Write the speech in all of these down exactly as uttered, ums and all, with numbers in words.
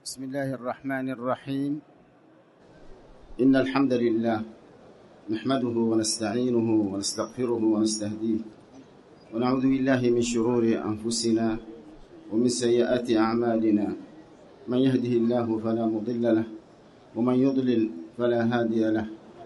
بسم الله الرحمن الرحيم. إن الحمد لله نحمده ونستعينه ونستغفره ونستهديه ونعوذ بالله من شرور أنفسنا ومن سيئات أعمالنا، من يهده الله فلا مضل له ومن يضلل فلا هادي له،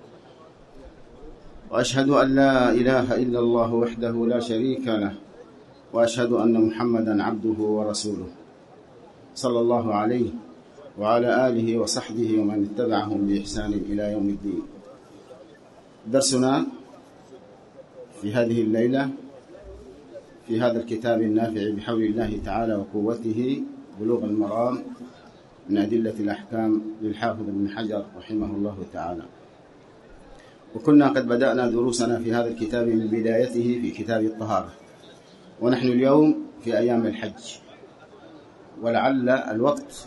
وأشهد أن لا إله إلا الله وحده لا شريك له، وأشهد أن محمدًا عبده ورسوله صلى الله عليه وعلى آله وصحبه ومن اتبعهم بإحسان إلى يوم الدين. درسنا في هذه الليلة في هذا الكتاب النافع بحول الله تعالى وقوته، بلوغ المرام من أدلة الأحكام للحافظ ابن حجر رحمه الله تعالى. وكنا قد بدأنا دروسنا في هذا الكتاب من بدايته في كتاب الطهارة، ونحن اليوم في أيام الحج، ولعل الوقت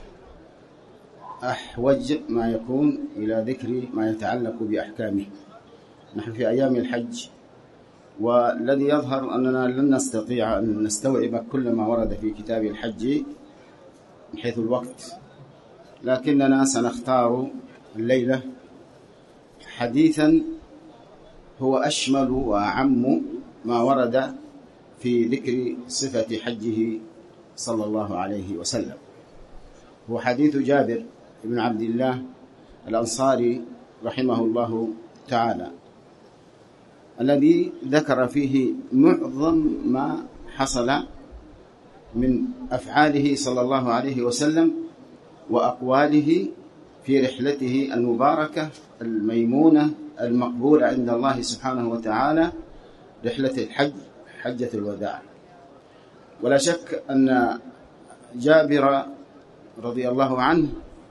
أحوج ما يكون إلى ذكر ما يتعلق بأحكامه. نحن في أيام الحج، والذي يظهر أننا لن نستطيع أن نستوعب كل ما ورد في كتاب الحج من حيث الوقت، لكننا سنختار الليلة حديثا هو أشمل وأعم ما ورد في ذكر صفة حجه صلى الله عليه وسلم. هو حديث جابر بن عبد الله الأنصاري رحمه الله تعالى، الذي ذكر فيه معظم ما حصل من أفعاله صلى الله عليه وسلم وأقواله في رحلته المباركة الميمونة المقبولة عند الله سبحانه وتعالى، رحلة الحج، حجة الوداع. ولا شك أن جابر رضي الله عنه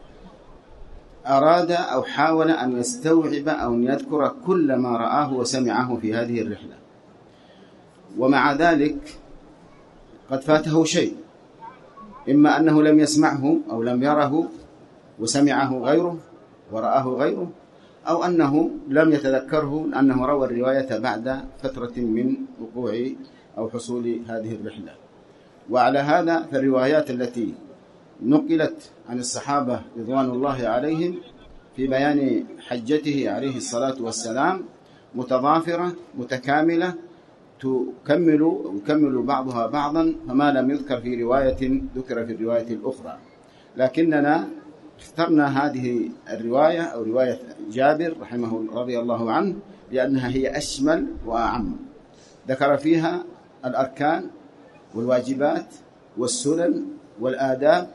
أراد أو حاول أن يستوعب أو أن يذكر كل ما رآه وسمعه في هذه الرحلة، ومع ذلك قد فاته شيء، إما أنه لم يسمعه أو لم يره وسمعه غيره ورآه غيره، أو أنه لم يتذكره لأنه روى الرواية بعد فترة من وقوع أو حصول هذه الرحلة. وعلى هذا فالروايات التي نقلت عن الصحابة رضوان الله عليهم في بيان حجته عليه الصلاة والسلام متضافرة متكاملة، تكمل يكمل بعضها بعضا، فما لم يذكر في رواية ذكر في الرواية الأخرى. لكننا اخترنا هذه الرواية أو رواية جابر رحمه رضي الله عنه لأنها هي أشمل وأعم. ذكر فيها الأركان والواجبات والسنن والآداب،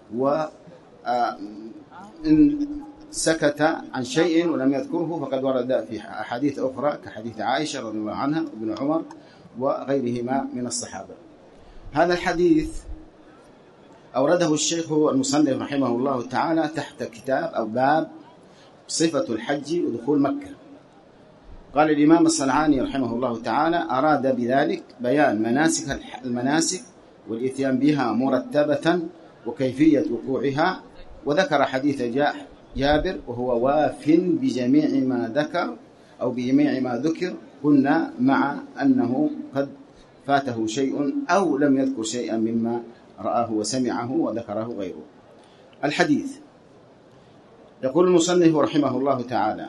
وإن سكت عن شيء ولم يذكره فقد ورد في أحاديث أخرى كحديث عائشة رضي الله عنها وابن عمر وغيرهما من الصحابة. هذا الحديث أورده الشيخ المصنف رحمه الله تعالى تحت كتاب أو باب صفة الحج ودخول مكة. قال الإمام الصنعاني رحمه الله تعالى: أراد بذلك بيان مناسك المناسك والإتيان بها مرتبة وكيفية وقوعها، وذكر حديث جابر وهو واف بجميع ما ذكر أو بجميع ما ذكر، قلنا مع أنه قد فاته شيء أو لم يذكر شيئا مما رآه وسمعه وذكره غيره. الحديث يقول المصنف رحمه الله تعالى: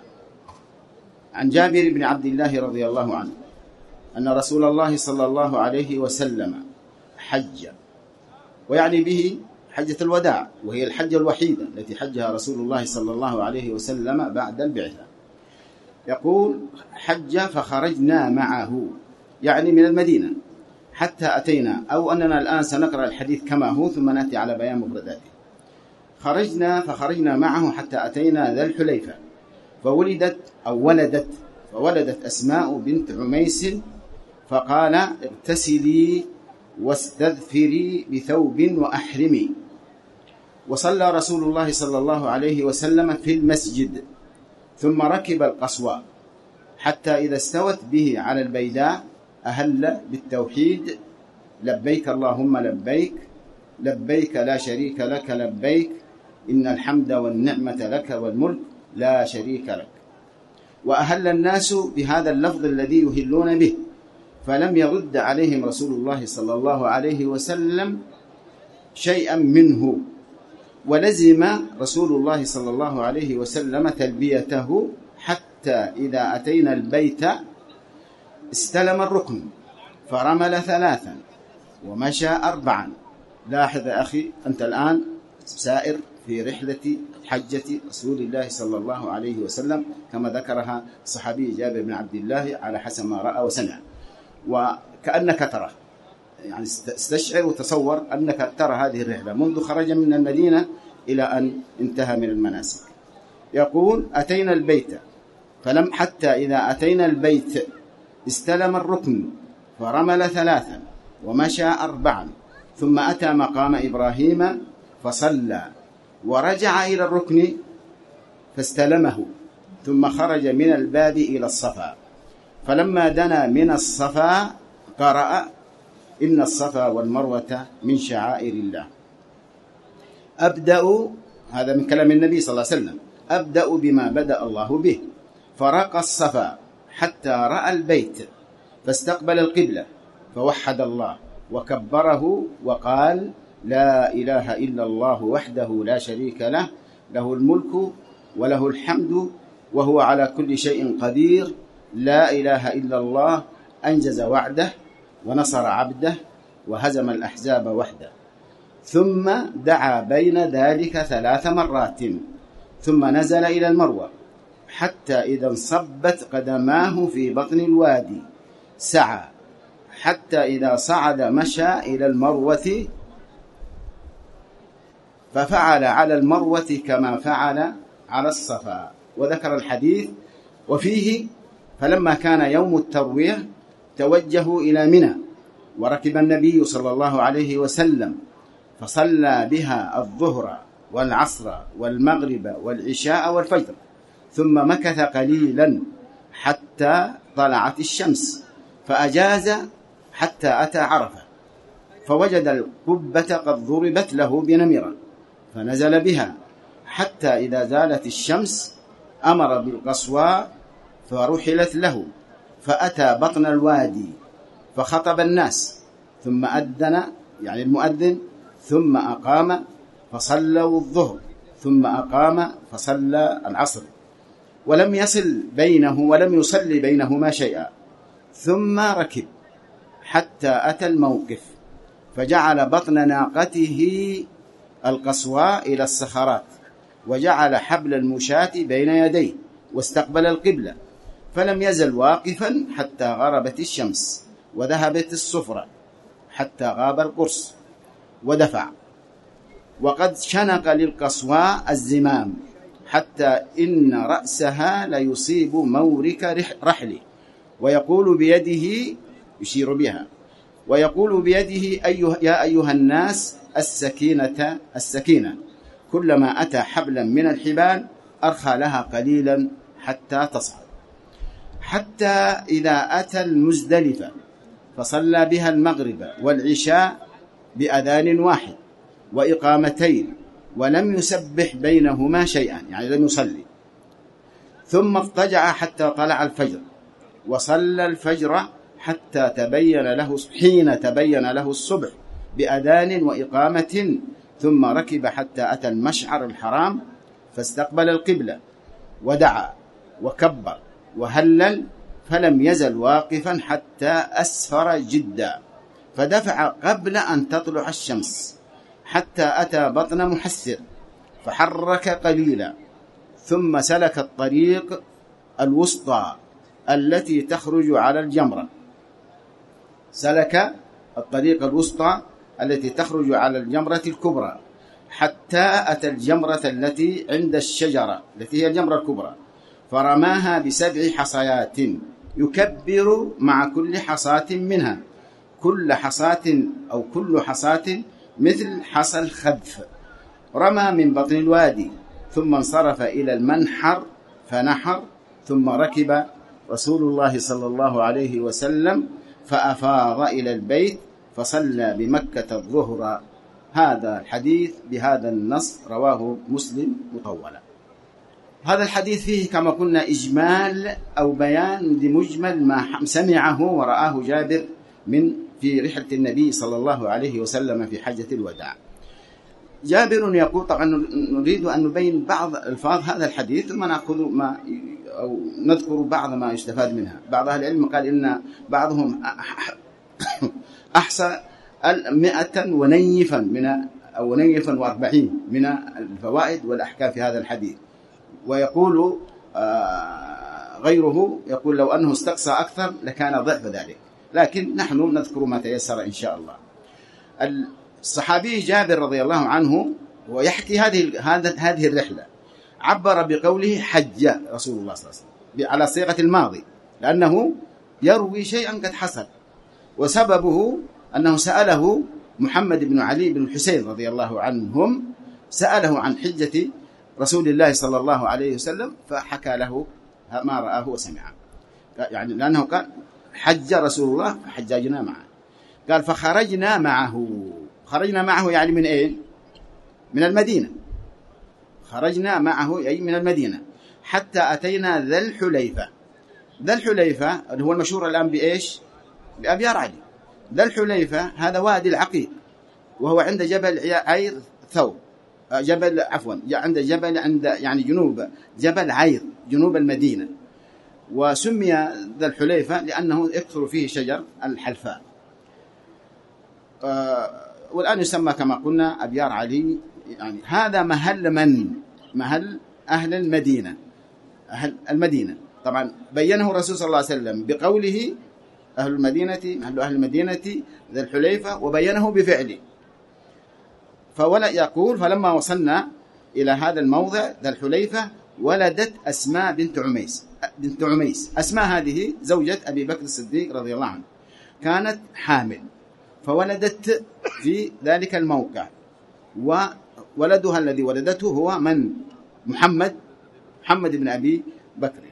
عن جابر بن عبد الله رضي الله عنه أن رسول الله صلى الله عليه وسلم حج، ويعني به حجة الوداع، وهي الحجة الوحيدة التي حجها رسول الله صلى الله عليه وسلم بعد البعثة. يقول: حج فخرجنا معه، يعني من المدينة حتى أتينا، أو أننا الآن سنقرأ الحديث كما هو ثم نأتي على بيان مفرداته. خرجنا فخرجنا معه حتى أتينا ذا الحليفة، فولدت أو ولدت فولدت أسماء بنت عميس، فقال: اغتسلي واستذفري بثوب وأحرمي. وصلى رسول الله صلى الله عليه وسلم في المسجد، ثم ركب القصواء حتى إذا استوت به على البيداء أهل بالتوحيد: لبيك اللهم لبيك، لبيك لا شريك لك لبيك، إن الحمد والنعمة لك والملك لا شريك لك. وأهل الناس بهذا اللفظ الذي يهلون به، فلم يرد عليهم رسول الله صلى الله عليه وسلم شيئا منه، ولزم رسول الله صلى الله عليه وسلم تلبيته حتى إذا أتينا البيت استلم الركن فرمل ثلاثا ومشى أربعا. لاحظ يا أخي، أنت الآن سائر في رحلة حجة رسول الله صلى الله عليه وسلم كما ذكرها صحابي جابر بن عبد الله على حسب ما رأى وسمع، وكأنك ترى، يعني استشعر وتصور أنك ترى هذه الرحلة منذ خرج من المدينة إلى أن انتهى من المناسك. يقول: أتينا البيت فلم حتى إذا أتينا البيت استلم الركن فرمل ثلاثا ومشى أربعا ثم أتى مقام إبراهيم فصلى ورجع إلى الركن فاستلمه ثم خرج من الباب إلى الصفا، فلما دنا من الصفا قرأ: إن الصفا والمروة من شعائر الله. أبدأ، هذا من كلام النبي صلى الله عليه وسلم، أبدأ بما بدأ الله به، فرق الصفا حتى رأى البيت فاستقبل القبلة فوحد الله وكبره وقال: لا إله إلا الله وحده لا شريك له، له الملك وله الحمد وهو على كل شيء قدير، لا إله إلا الله، أنجز وعده ونصر عبده وهزم الأحزاب وحده. ثم دعا بين ذلك ثلاث مرات ثم نزل إلى المروة حتى إذا انصبت قدماه في بطن الوادي سعى حتى إذا صعد مشى إلى المروة ففعل على المروة كما فعل على الصفا. وذكر الحديث وفيه: فلما كان يوم التروية توجهوا إلى منى وركب النبي صلى الله عليه وسلم فصلى بها الظهر والعصر والمغرب والعشاء والفجر، ثم مكث قليلا حتى طلعت الشمس فأجاز حتى أتى عرفة فوجد القبة قد ضربت له بنمرة فنزل بها حتى إذا زالت الشمس أمر بالقصواء فرحلت له فأتى بطن الوادي فخطب الناس ثم أذن، يعني المؤذن، ثم أقام فصلوا الظهر ثم أقام فصلى العصر، ولم يصل بينه ولم يصلي بينهما شيئا. ثم ركب حتى أتى الموقف فجعل بطن ناقته القصواء إلى الصخرات وجعل حبل المشاة بين يديه واستقبل القبلة، فلم يزل واقفا حتى غربت الشمس وذهبت الصفرة حتى غاب القرص ودفع، وقد شنق للقصواء الزمام حتى إن رأسها ليصيب مورك رحله، ويقول بيده، يشير بها، ويقول بيده: أيها يا أيها الناس السكينة السكينة، كلما أتى حبلا من الحبال أرخى لها قليلا حتى تصعد، حتى إذا أتى المزدلفة فصلى بها المغرب والعشاء بأذان واحد وإقامتين ولم يسبح بينهما شيئا، يعني لم يصلي، ثم اضطجع حتى طلع الفجر وصلى الفجر حتى تبين له حين تبين له الصبح بأذان وإقامة، ثم ركب حتى أتى المشعر الحرام فاستقبل القبلة ودعا وكبر وهلل، فلم يزل واقفا حتى أسفر جدا، فدفع قبل أن تطلع الشمس حتى أتى بطن محسر فحرك قليلا، ثم سلك الطريق الوسطى التي تخرج على الجمرة سلك الطريق الوسطى التي تخرج على الجمرة الكبرى حتى أتى الجمرة التي عند الشجرة التي هي الجمرة الكبرى، فرماها بسبع حصيات يكبر مع كل حصاة منها، كل حصاة أو كل حصاة مثل حصى الخذف. رمى من بطن الوادي ثم انصرف إلى المنحر فنحر، ثم ركب رسول الله صلى الله عليه وسلم فأفاض إلى البيت فصلى بمكة الظهر. هذا الحديث بهذا النص رواه مسلم مطولا. هذا الحديث فيه كما قلنا إجمال أو بيان لمجمل ما سمعه ورآه جابر من في رحلة النبي صلى الله عليه وسلم في حجة الوداع. جابر يقول، طبعا نريد أن نبين بعض ألفاظ هذا الحديث ثم نأخذ ما أو نذكر بعض ما يستفاد منها. بعض أهل العلم قال إن بعضهم أحصى مئة ونيفا من أو نيفا وأربعين من الفوائد والأحكام في هذا الحديث، ويقول غيره يقول لو أنه استقصى أكثر لكان ضعف ذلك، لكن نحن نذكر ما تيسر إن شاء الله. الصحابي جابر رضي الله عنه ويحكي هذه هذه الرحلة، عبر بقوله حج رسول الله صلى الله عليه وسلم على صيغة الماضي، لأنه يروي شيئا قد حصل، وسببه أنه سأله محمد بن علي بن الحسين رضي الله عنهم، سأله عن حجة رسول الله صلى الله عليه وسلم، فحكى له ما رآه وسمعه، يعني لأنه قال حج رسول الله فحججنا معه، قال فخرجنا معه. خرجنا معه يعني من أين؟ من المدينة. خرجنا معه أي من المدينة حتى أتينا ذا الحليفة. ذا الحليفة اللي هو المشهور الآن بإيش؟ بأبيار علي. ذا الحليفة هذا وادي العقيق، وهو عند جبل عير ثور، جبل عفوا عند جبل عند يعني جنوب جبل عير جنوب المدينة، وسمي ذا الحليفة لأنه يكثر فيه شجر الحلفاء. والآن يسمى كما قلنا أبيار علي. يعني هذا محل من؟ محل أهل المدينة. أهل المدينة طبعا بينه الرسول صلى الله عليه وسلم بقوله أهل المدينة، محل أهل المدينة ذا الحليفة، وبينه بفعله. فولا يقول فلما وصلنا إلى هذا الموضع ذا الحليفة ولدت أسماء بنت عميس. بنت عميس أسماء هذه زوجة أبي بكر الصديق رضي الله عنه، كانت حامل فولدت في ذلك الموقع، وولدها الذي ولدته هو من؟ محمد محمد بن أبي بكر.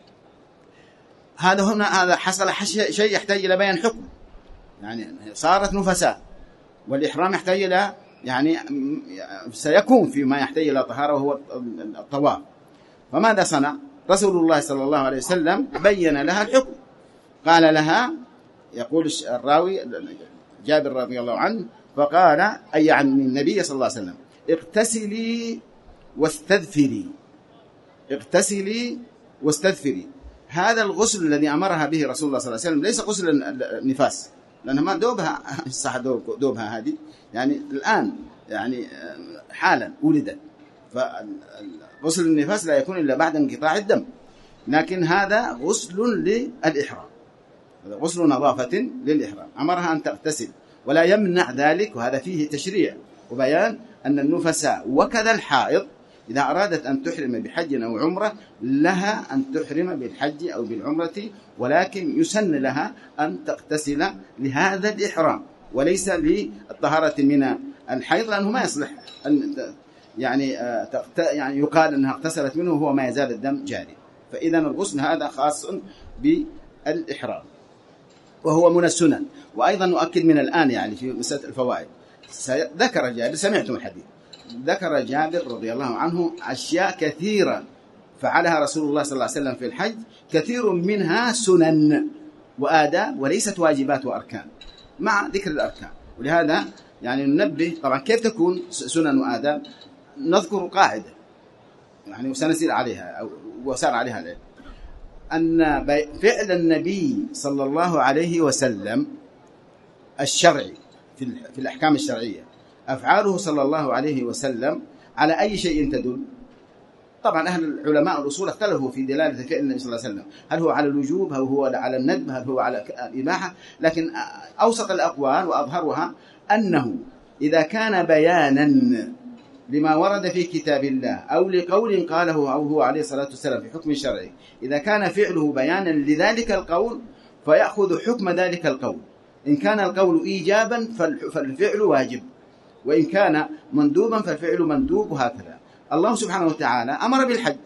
هذا هنا هذا حصل شيء يحتاج إلى بيان حكم، يعني صارت نفساء، والإحرام يحتاج إلى يعني سيكون فيما يحتاج إلى طهارة وهو الطواف. فماذا صنع رسول الله صلى الله عليه وسلم؟ بين لها الحكم، قال لها، يقول الراوي جابر رضي الله عنه، فقال أي عن النبي صلى الله عليه وسلم اغتسلي واستذفري. اغتسلي واستذفري، هذا الغسل الذي أمرها به رسول الله صلى الله عليه وسلم ليس غسل النفاس، لأنها ما دوبها صح دوبها هذه يعني الآن يعني حالا ولدت، فغسل النفاس لا يكون إلا بعد انقطاع الدم، لكن هذا غسل للإحرام، غسل نظافة للإحرام، أمرها أن تغتسل ولا يمنع ذلك. وهذا فيه تشريع وبيان أن النفساء وكذا الحائض إذا أرادت أن تحرم بحج أو عمرة لها أن تحرم بالحج أو بالعمرة، ولكن يسن لها أن تغتسل لهذا الإحرام وليس للطهارة من الحيض، لأنه ما يصلح أن يعني يعني يقال أنها اغتسلت منه وهو ما يزال الدم جاري. فإذا الغسل هذا خاص بالإحرام وهو من السنن. وأيضا نؤكد من الآن يعني في مسألة الفوائد، ذكر جابر، سمعتم الحديث، ذكر جابر رضي الله عنه أشياء كثيرة فعلها رسول الله صلى الله عليه وسلم في الحج، كثير منها سنن وآداب وليست واجبات وأركان، مع ذكر الأركان. ولهذا يعني ننبه طبعا كيف تكون سنن وآداب. نذكر قاعدة يعني وسنسير عليها أو وسار عليها الآن، أن فعل النبي صلى الله عليه وسلم الشرعي في الأحكام الشرعية، أفعاله صلى الله عليه وسلم على أي شيء تدل؟ طبعا أهل العلماء الأصول اختلفوا في دلالة فعل النبي صلى الله عليه وسلم، هل هو على الوجوب، هل هو على الندب، هل هو على الإباحة، لكن أوسط الأقوال وأظهرها أنه إذا كان بيانا لما ورد في كتاب الله أو لقول قاله أو هو عليه الصلاة والسلام في حكم شرعي، إذا كان فعله بيانا لذلك القول فيأخذ حكم ذلك القول. إن كان القول إيجابا فالفعل واجب، وإن كان مندوبا فالفعل مندوب، وهكذا. الله سبحانه وتعالى أمر بالحج،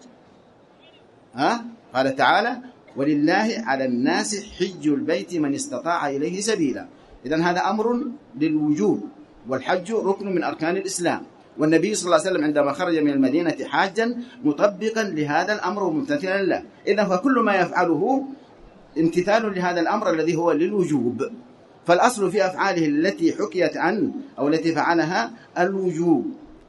ها؟ قال تعالى ولله على الناس حج البيت من استطاع إليه سبيلا. إذن هذا أمر للوجوب، والحج ركن من أركان الإسلام، والنبي صلى الله عليه وسلم عندما خرج من المدينة حاجا مطبقا لهذا الأمر وممتثلا له. إذن فكل ما يفعله امتثال لهذا الأمر الذي هو للوجوب. فالأصل في أفعاله التي حكيت عنه أو التي فعلها الوجوب،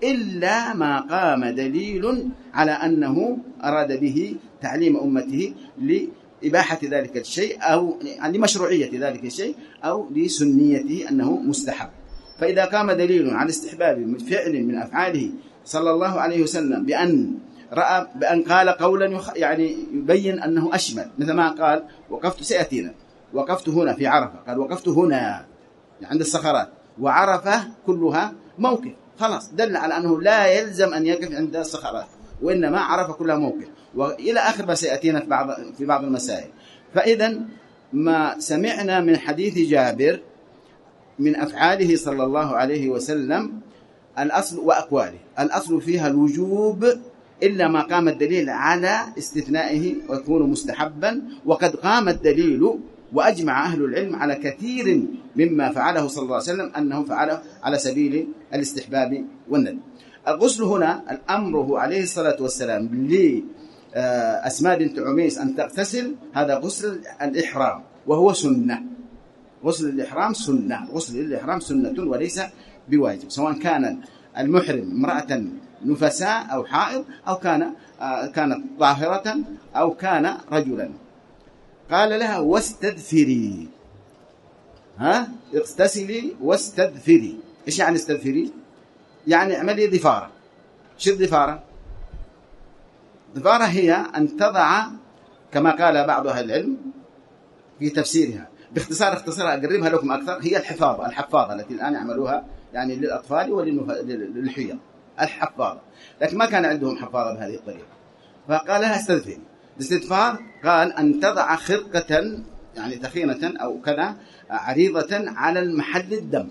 إلا ما قام دليل على أنه أراد به تعليم أمته لإباحة ذلك الشيء أو لمشروعية ذلك الشيء أو لسنيته أنه مستحب. فإذا قام دليل على استحباب فعل من أفعاله صلى الله عليه وسلم بأن رأى بأن قال قولا يعني يبين أنه أشمل، مثل ما قال وقفت سيأتينا وقفت هنا في عرفة، قال وقفت هنا عند الصخرات، وعرفة كلها موقف، خلاص دل على أنه لا يلزم أن يقف عند الصخرات، وإنما عرفة كلها موقف، وإلى آخر ما سيأتينا في بعض في بعض المسائل. فإذا ما سمعنا من حديث جابر من أفعاله صلى الله عليه وسلم الأصل وأقواله، الأصل فيها الوجوب إلا ما قام الدليل على استثنائه ويكون مستحبا، وقد قام الدليل وأجمع أهل العلم على كثير مما فعله صلى الله عليه وسلم أنه فعله على سبيل الاستحباب والندب. الغسل هنا الأمره عليه الصلاة والسلام لأسماء بنت عميس أن تغتسل، هذا غسل الإحرام وهو سنة. غسل الإحرام سنة، غسل الإحرام سنة وليس بواجب، سواء كان المحرم امرأة نفساء أو حائض أو كان كانت طاهرة أو كان رجلا. قال لها واستدثري، ها اغتسلي واستدثري. إيش يعني استدثري؟ يعني اعملي ضفارة. شو الضفارة؟ الضفارة هي أن تضع كما قال بعض أهل العلم في تفسيرها باختصار اختصار أقربها لكم أكثر، هي الحفاظة الحفاظة التي الآن يعملوها يعني للأطفال وللحيض، الحفاظة، لكن ما كان عندهم حفاظة بهذه الطريقة، فقال لها استدفري. الاستدفار قال أن تضع خرقة يعني تخينة أو كذا عريضة على المحل الدم،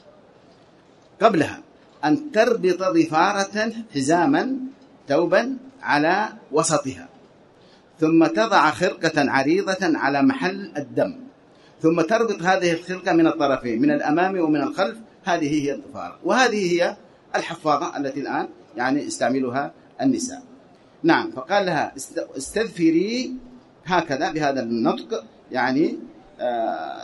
قبلها أن تربط ضفارة حزاما ثوبا على وسطها، ثم تضع خرقة عريضة على محل الدم، ثم تربط هذه الخرقة من الطرفين من الأمام ومن الخلف، هذه هي الضفارة، وهذه هي الحفاظة التي الآن يعني يستعملها النساء. نعم، فقال لها استدفري هكذا بهذا النطق، يعني آه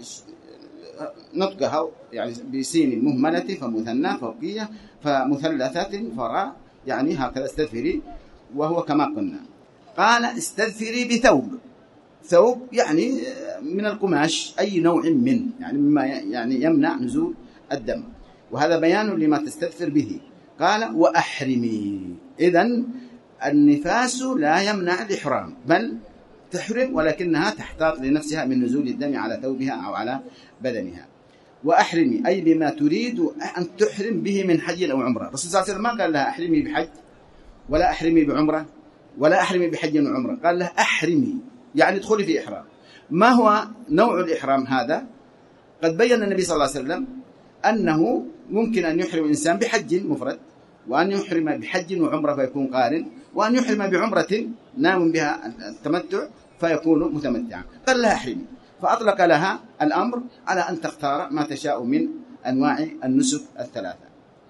نطقها يعني بسين مهملة فمثنى فوقية فمثلثة فراء، يعني هكذا استدفري، وهو كما قلنا. قال استدفري بثوب، ثوب يعني من القماش أي نوع من يعني مما يعني يمنع نزول الدم، وهذا بيان لما تستدفر به. قال وأحرمي، إذن النفاس لا يمنع الإحرام، بل تحرم ولكنها تحتاط لنفسها من نزول الدم على ثوبها أو على بدنها. وأحرمي أي بما تريد أن تحرم به من حج أو عمرة. الرسول صلى الله عليه وسلم ما قال لها أحرمي بحج ولا أحرمي بعمرة ولا أحرمي بحج وعمرة، قال لها أحرمي يعني ادخلي في إحرام. ما هو نوع الإحرام هذا؟ قد بيّن النبي صلى الله عليه وسلم أنه ممكن أن يحرم الإنسان بحج مفرد، وأن يحرم بحج وعمرة فيكون قارن، وأن يحرم بعمرة نام بها التمتع فيكون متمتعا. قال لها أحرمي، فأطلق لها الأمر على أن تختار ما تشاء من أنواع النسك الثلاثة.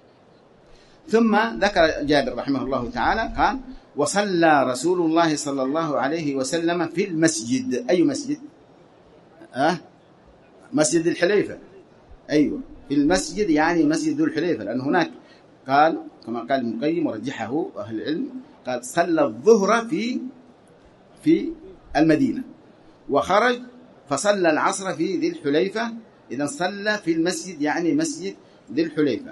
ثم ذكر جابر رحمه الله تعالى قال وصلى رسول الله صلى الله عليه وسلم في المسجد. أي مسجد؟ أه؟ مسجد الحليفة. أيوة، في المسجد يعني مسجد الحليفة، لأن هناك قال كما قال ابن القيم ورجحه أهل العلم، قال صلى الظهر في في المدينة وخرج فصلى العصر في ذي الحليفة، إذا صلى في المسجد يعني مسجد ذي الحليفة،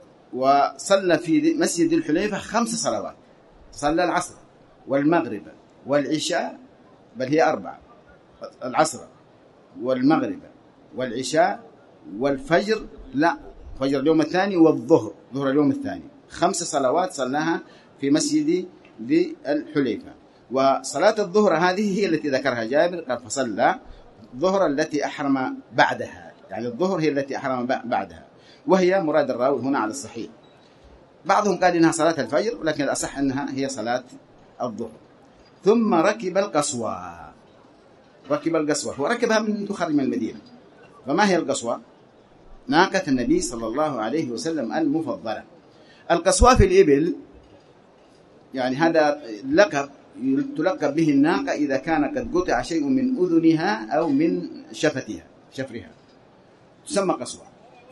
وصلى في مسجد ذي الحليفة خمس صلوات، صلى العصر والمغرب والعشاء، بل هي أربعة، العصر والمغرب والعشاء والفجر، لا فجر اليوم الثاني والظهر ظهر اليوم الثاني، خمس صلوات صلاها في مسجد ذي الحليفة. وصلاة الظهر هذه هي التي ذكرها جابر، قال فصلى الظهر التي أحرم بعدها، يعني الظهر هي التي أحرم بعدها، وهي مراد الراوي هنا على الصحيح. بعضهم قال إنها صلاة الفجر، ولكن الأصح أنها هي صلاة الظهر. ثم ركب القصوى، ركب القصوى وركبها من خارج من المدينة. فما هي القصوى؟ ناقة النبي صلى الله عليه وسلم المفضلة. القصوى في الإبل يعني هذا لقب تلقب به الناقة إذا كان قد قطع شيء من أذنها أو من شفتها شفرها، تسمى قصوى.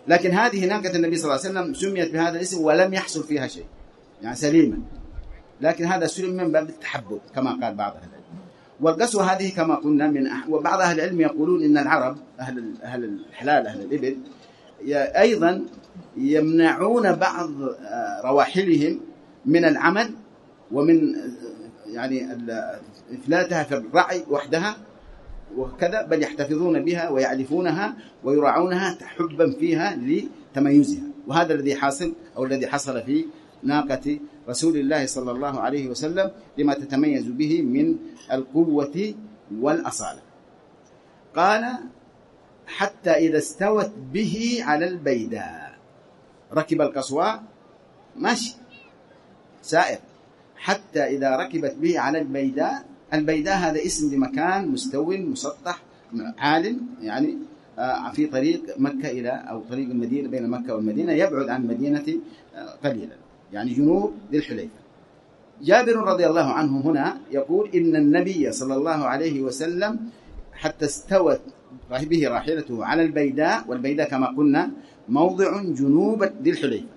لكن هذه ناقة النبي صلى الله عليه وسلم سميت بهذا الاسم ولم يحصل فيها شيء، يعني سليمة، لكن هذا سلم من باب التحبب كما قال بعض أهل العلم. والقسوة هذه كما قلنا من أح... وبعض أهل العلم يقولون إن العرب أهل أهل الحلال أهل الإبل أيضا يمنعون بعض رواحلهم من العمل ومن يعني إفلاتها في الرعي وحدها وكذا، بل يحتفظون بها ويعلفونها ويراعونها حبا فيها لتميزها. وهذا الذي حاصل أو الذي حصل في ناقة رسول الله صلى الله عليه وسلم لما تتميز به من القوة والأصالة. قال حتى إذا استوت به على البيداء، ركب القصواء ماشي سائر، حتى إذا ركبت به على البيداء. البيداء هذا اسم لمكان مستو مسطح عال، يعني في طريق مكة إلى أو طريق المدينة بين مكة والمدينة، يبعد عن المدينة قليلا، يعني جنوب ذي الحليفة. جابر رضي الله عنه هنا يقول إن النبي صلى الله عليه وسلم حتى استوت به راحلته على البيداء، والبيداء كما قلنا موضع جنوب ذي الحليفة،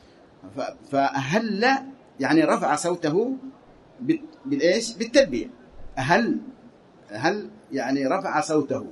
فأهل يعني رفع صوته بالإيش؟ بالتلبية. أهل أهل يعني رفع صوته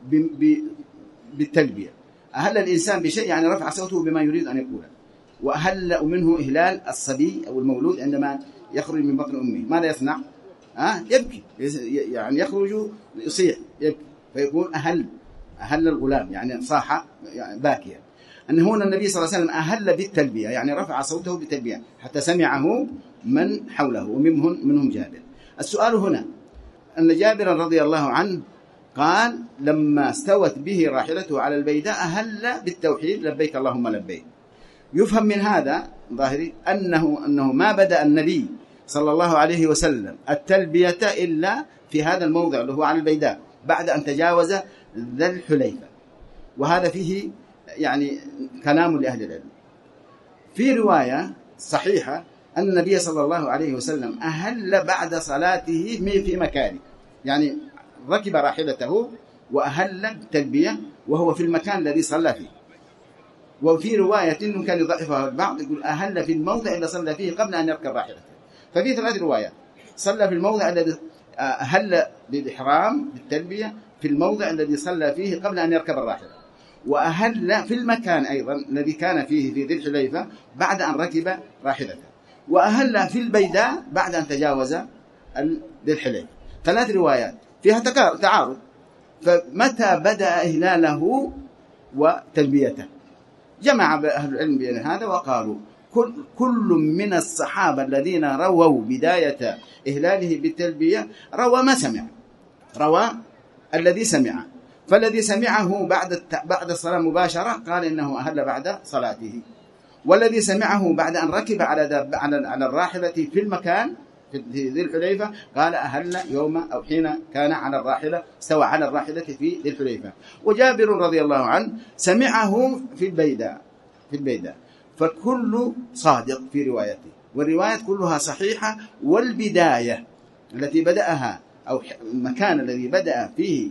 بالتلبية. أهل الإنسان بشيء يعني رفع صوته بما يريد أن يقوله. وأهل منه إهلال الصبي أو المولود عندما يخرج من بطن أمه، ماذا يصنع؟ أه؟ يبكي، يعني يخرج يصيح يبكي، فيكون أهل أهل الغلام يعني صاح يعني باكيا. أن هنا النبي صلى الله عليه وسلم أهل بالتلبية، يعني رفع صوته بالتلبية حتى سمعه من حوله ومنهم منهم جابر. السؤال هنا أن جابر رضي الله عنه قال لما استوت به راحلته على البيداء أهل بالتوحيد لبيك اللهم لبيك. يفهم من هذا ظاهري أنه أنه ما بدأ النبي صلى الله عليه وسلم التلبية إلا في هذا الموضع اللي هو على البيداء بعد أن تجاوز ذا الحليفة، وهذا فيه يعني كلام لأهل العلم. في رواية صحيحة أن النبي صلى الله عليه وسلم أهل بعد صلاته في مكانه، يعني ركب راحلته وأهل بالتلبية وهو في المكان الذي صلى فيه. وفي رواية إنه كان يضعفها البعض يقول أهل في الموضع الذي صلى فيه قبل أن يركب راحلته. ففي ثلاث روايات: صلى في الموضع الذي أهل بالإحرام بالتلبية في الموضع الذي صلى فيه قبل أن يركب الراحلة، وأهل في المكان أيضا الذي كان فيه في ذي الحليفة بعد أن ركب راحلته، وأهل في البيداء بعد أن تجاوز ذي الحليفة. ثلاث روايات فيها تعارض، فمتى بدأ إهلاله وتلبيته؟ جمع أهل العلم بين هذا وقالوا كل, كل من الصحابة الذين رووا بداية إهلاله بالتلبية روى ما سمع، روى الذي سمع. فالذي سمعه بعد بعد الصلاة مباشرة قال إنه أهل بعد صلاته، والذي سمعه بعد أن ركب على على الراحلة في المكان في ذي الحليفة قال أهل يوم أو حين كان على الراحلة استوى على الراحلة في ذي الحليفة. وجابر رضي الله عنه سمعه في البيداء في البيداء فكل صادق في روايته، والروايات كلها صحيحة. والبداية التي بدأها أو المكان الذي بدأ فيه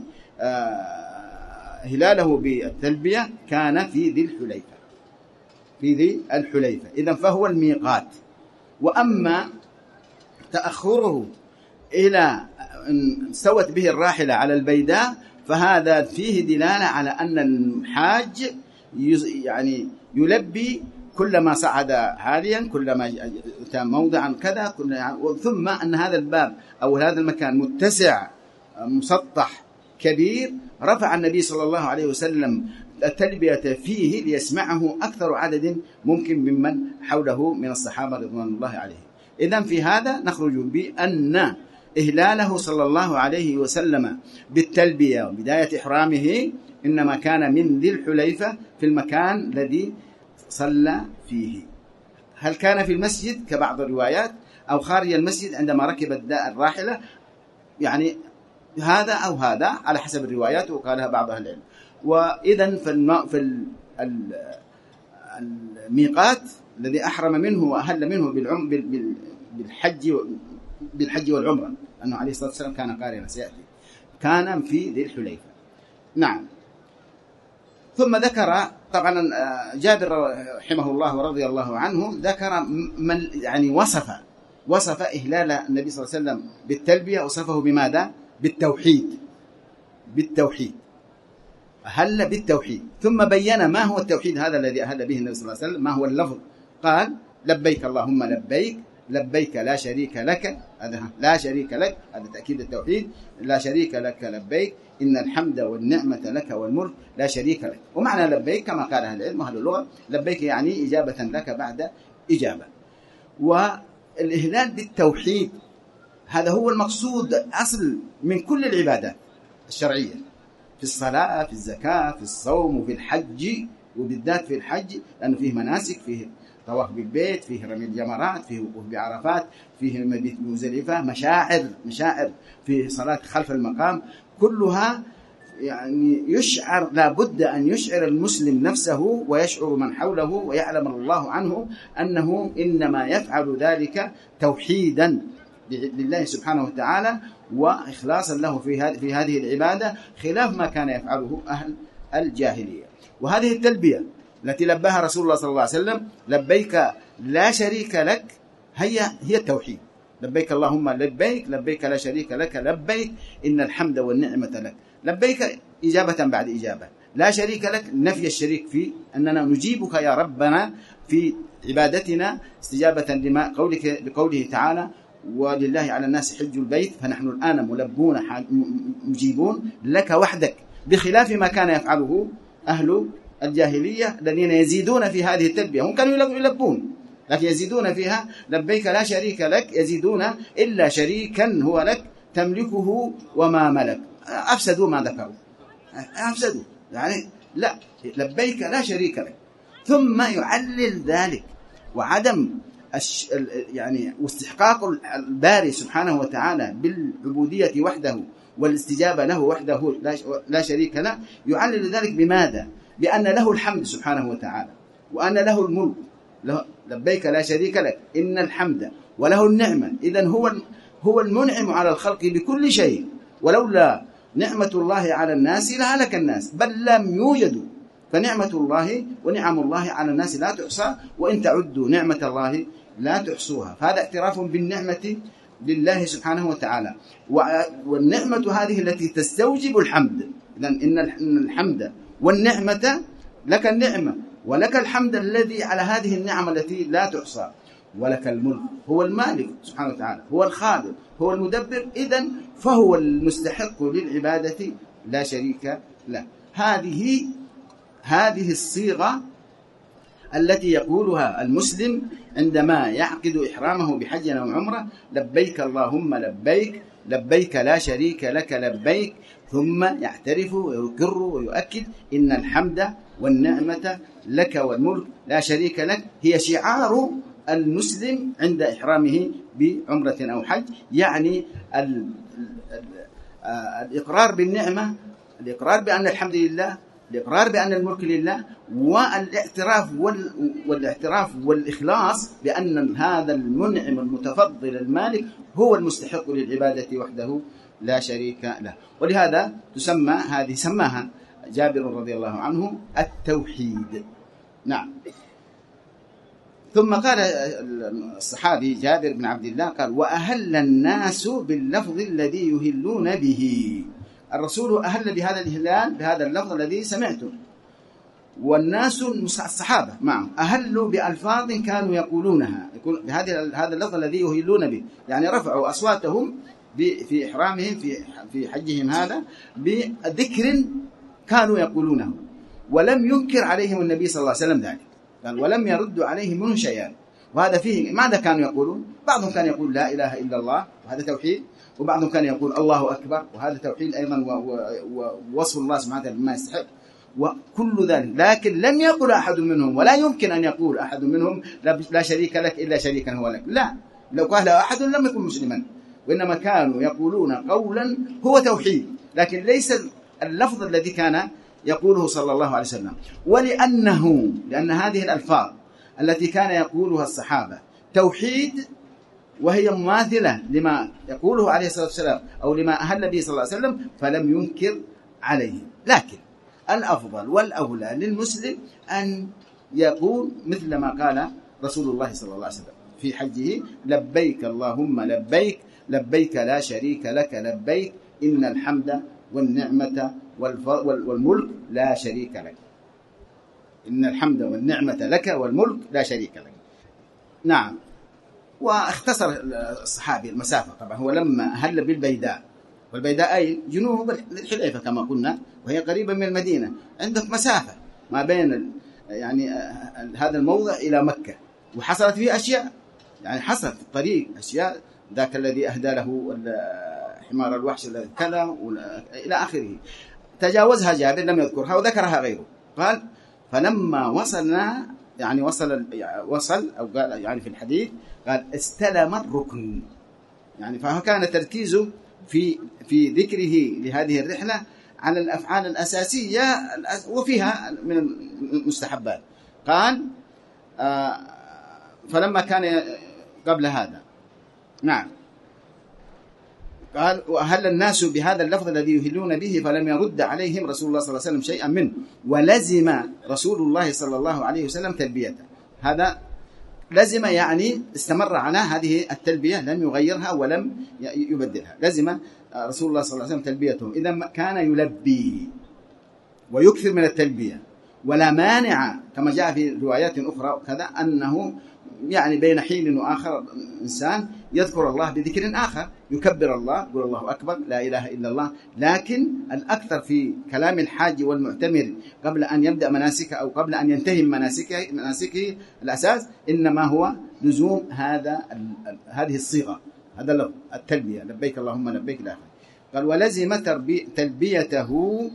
هلاله بالتلبية كان في ذي الحليفة في ذي الحليفة إذن فهو الميقات. وأما تأخره إلى أن استوت به الراحلة على البيداء فهذا فيه دلالة على أن الحاج يعني يلبي كلما صعد عاليا، كلما أتى موضعا كذا، ثم أن هذا الباب أو هذا المكان متسع مسطح كبير، رفع النبي صلى الله عليه وسلم التلبية فيه ليسمعه أكثر عدد ممكن ممن حوله من الصحابة رضوان الله عليهم. إذن في هذا نخرج بأن إهلاله صلى الله عليه وسلم بالتلبية وبداية إحرامه إنما كان من ذي الحليفة في المكان الذي صلى فيه. هل كان في المسجد كبعض الروايات أو خارج المسجد عندما ركب الراحلة؟ يعني هذا أو هذا على حسب الروايات وقالها بعض أهل العلم. وإذن في الميقات الذي أحرم منه وأهل منه بالحج بالحج والعمرة، أنه عليه الصلاة والسلام كان قارنا سيأتي، كان في ذي الحليفة. نعم. ثم ذكر طبعا جابر رحمه الله ورضي الله عنه ذكر من يعني وصف وصف إهلال النبي صلى الله عليه وسلم بالتلبية، وصفه بماذا؟ بالتوحيد. بالتوحيد أهل بالتوحيد، ثم بين ما هو التوحيد هذا الذي أهل به النبي صلى الله عليه وسلم، ما هو اللفظ. قال لبيك اللهم لبيك، لبيك لا شريك لك، هذا لا شريك لك، هذا تأكيد التوحيد، لا شريك لك لبيك إن الحمد والنعمة لك والملك لا شريك لك. ومعنى لبيك كما قال أهل العلم وأهل اللغة، لبيك يعني إجابة لك بعد إجابة. والإهلال بالتوحيد هذا هو المقصود أصل من كل العبادات الشرعية، في الصلاة، في الزكاة، في الصوم، وفي الحج، وبالذات في الحج لأنه فيه مناسك، فيه طواف بالبيت، فيه رمي الجمرات، فيه وقوف بعرفات، فيه مبيت بمزدلفة، مشاعر مشاعر في صلاة خلف المقام، كلها يعني يشعر، لا بد أن يشعر المسلم نفسه ويشعر من حوله ويعلم الله عنه أنه إنما يفعل ذلك توحيدا لله سبحانه وتعالى وإخلاصا له في في هذه العبادة، خلاف ما كان يفعله أهل الجاهلية. وهذه التلبية التي لباها رسول الله صلى الله عليه وسلم، لبيك لا شريك لك، هي هي التوحيد. لبيك اللهم لبيك، لبيك لا شريك لك لبيك إن الحمد والنعمة لك. لبيك إجابة بعد إجابة، لا شريك لك نفي الشريك في أننا نجيبك يا ربنا في عبادتنا استجابة لما قولك بقوله تعالى ولله على الناس حج البيت، فنحن الآن ملبون مجيبون لك وحدك، بخلاف ما كان يفعله أهل الجاهلية الذين يزيدون في هذه التلبية. هم كانوا يلبون لكن يزيدون فيها لبيك لا شريك لك، يزيدون إلا شريكا هو لك تملكه وما ملك. أفسدوا ما ذكروا، أفسدوا يعني لا، لبيك لا شريك لك، ثم يعلل ذلك وعدم يعني واستحقاق الباري سبحانه وتعالى بالعبودية وحده والاستجابة له وحده لا شريك له. يعلل ذلك بماذا؟ بأن له الحمد سبحانه وتعالى، وأن له الملك، لبيك لا شريك لك إن الحمد وله النعمة. إذن هو هو المنعم على الخلق بكل شيء، ولولا نعمة الله على الناس لهلك الناس بل لم يوجدوا. فنعمة الله ونعم الله على الناس لا تحصى، وإن تعدوا نعمة الله لا تحصوها. فهذا اعتراف بالنعمة لله سبحانه وتعالى، والنعمة هذه التي تستوجب الحمد. إذن إن الحمد والنعمة لك، النعمة ولك الحمد الذي على هذه النعمة التي لا تحصى، ولك الملك، هو المالك سبحانه وتعالى، هو الخالق، هو المدبر. إذن فهو المستحق للعبادة لا شريك له. هذه هذه الصيغة التي يقولها المسلم عندما يعقد إحرامه بحج أو عمرة: لبيك اللهم لبيك، لبيك لا شريك لك لبيك، ثم يعترف ويقر ويؤكد إن الحمد والنعمة لك والملك لا شريك لك. هي شعار المسلم عند إحرامه بعمرة أو حج، يعني الإقرار بالنعمة، الإقرار بأن الحمد لله، الإقرار بأن الملك لله، والاعتراف والاعتراف والإخلاص بأن هذا المنعم المتفضل المالك هو المستحق للعبادة وحده لا شريك له. ولهذا تسمى هذه سماها جابر رضي الله عنه التوحيد. نعم. ثم قال الصحابي جابر بن عبد الله قال: وأهل الناس باللفظ الذي يهلون به. الرسول أهل بهذا الإهلال بهذا اللفظ الذي سمعته، والناس الصحابة معه أهلوا بألفاظ كانوا يقولونها، يقول بهذا هذا اللفظ الذي يهلون به، يعني رفعوا أصواتهم في إحرامهم في في حجهم هذا بذكر كانوا يقولونه، ولم ينكر عليهم النبي صلى الله عليه وسلم ذلك، قال ولم يرد عليهم منه شيئا. وهذا فيه ماذا كانوا يقولون؟ بعضهم كان يقول لا إله إلا الله وهذا توحيد، وبعضهم كان يقول الله أكبر وهذا توحيد أيضا ووصف الله سبحانه وتعالى بما يستحق وكل ذلك. لكن لم يقل أحد منهم، ولا يمكن أن يقول أحد منهم لا شريك لك إلا شريكا هو لك، لا، لو قال أحد لم يكن مسلما، وإنما كانوا يقولون قولا هو توحيد، لكن ليس اللفظ الذي كان يقوله صلى الله عليه وسلم. ولأنه لأن هذه الألفاظ التي كان يقولها الصحابة توحيد، وهي مماثلة لما يقوله عليه الصلاة والسلام أو لما أهل به صلى الله عليه وسلم، فلم ينكر عليهم. لكن الأفضل والأولى للمسلم أن يقول مثل ما قال رسول الله صلى الله عليه وسلم في حجه: لبيك اللهم لبيك، لبيك لا شريك لك لبيك، إن الحمد والنعمة والملك لا شريك لك. إن الحمد والنعمة لك والملك لا شريك لك. نعم. واختصر الصحابي المسافة. طبعا هو لما أهل بالبيداء، والبيداء أي جنوب الحليفة كما قلنا، وهي قريبة من المدينة، عندك مسافة ما بين يعني هذا الموضع إلى مكة، وحصلت فيه أشياء، يعني حصلت في الطريق أشياء، ذاك الذي أهدى له حمار الوحش كذا إلى آخره، تجاوزها جابر لم يذكرها وذكرها غيره. قال: فلما وصلنا، يعني وصل وصل أو قال يعني في الحديث قال: استلم الركن، يعني فكان تركيزه في في ذكره لهذه الرحلة على الأفعال الأساسية وفيها من المستحبات. قال: آه فلما كان قبل هذا، نعم، قال: وأهل الناس بهذا اللفظ الذي يهلون به، فلم يرد عليهم رسول الله صلى الله عليه وسلم شيئا منه، ولزم رسول الله صلى الله عليه وسلم تلبيته. هذا لزم يعني استمر على هذه التلبية، لم يغيرها ولم يبدلها. لزم رسول الله صلى الله عليه وسلم تلبيته، إذا كان يلبي ويكثر من التلبية، ولا مانع كما جاء في روايات أخرى كذا أنه يعني بين حين وآخر إنسان يذكر الله بذكر آخر، يكبر الله، يقول الله أكبر، لا إله إلا الله. لكن الأكثر في كلام الحاج والمعتمر قبل أن يبدأ مناسكه أو قبل أن ينتهي مناسكه مناسكه الأساس إنما هو لزوم هذا هذه الصيغة، هذا اللفظ التلبية: لبيك اللهم لبيك إلى آخره. قال: ولزم تلبيته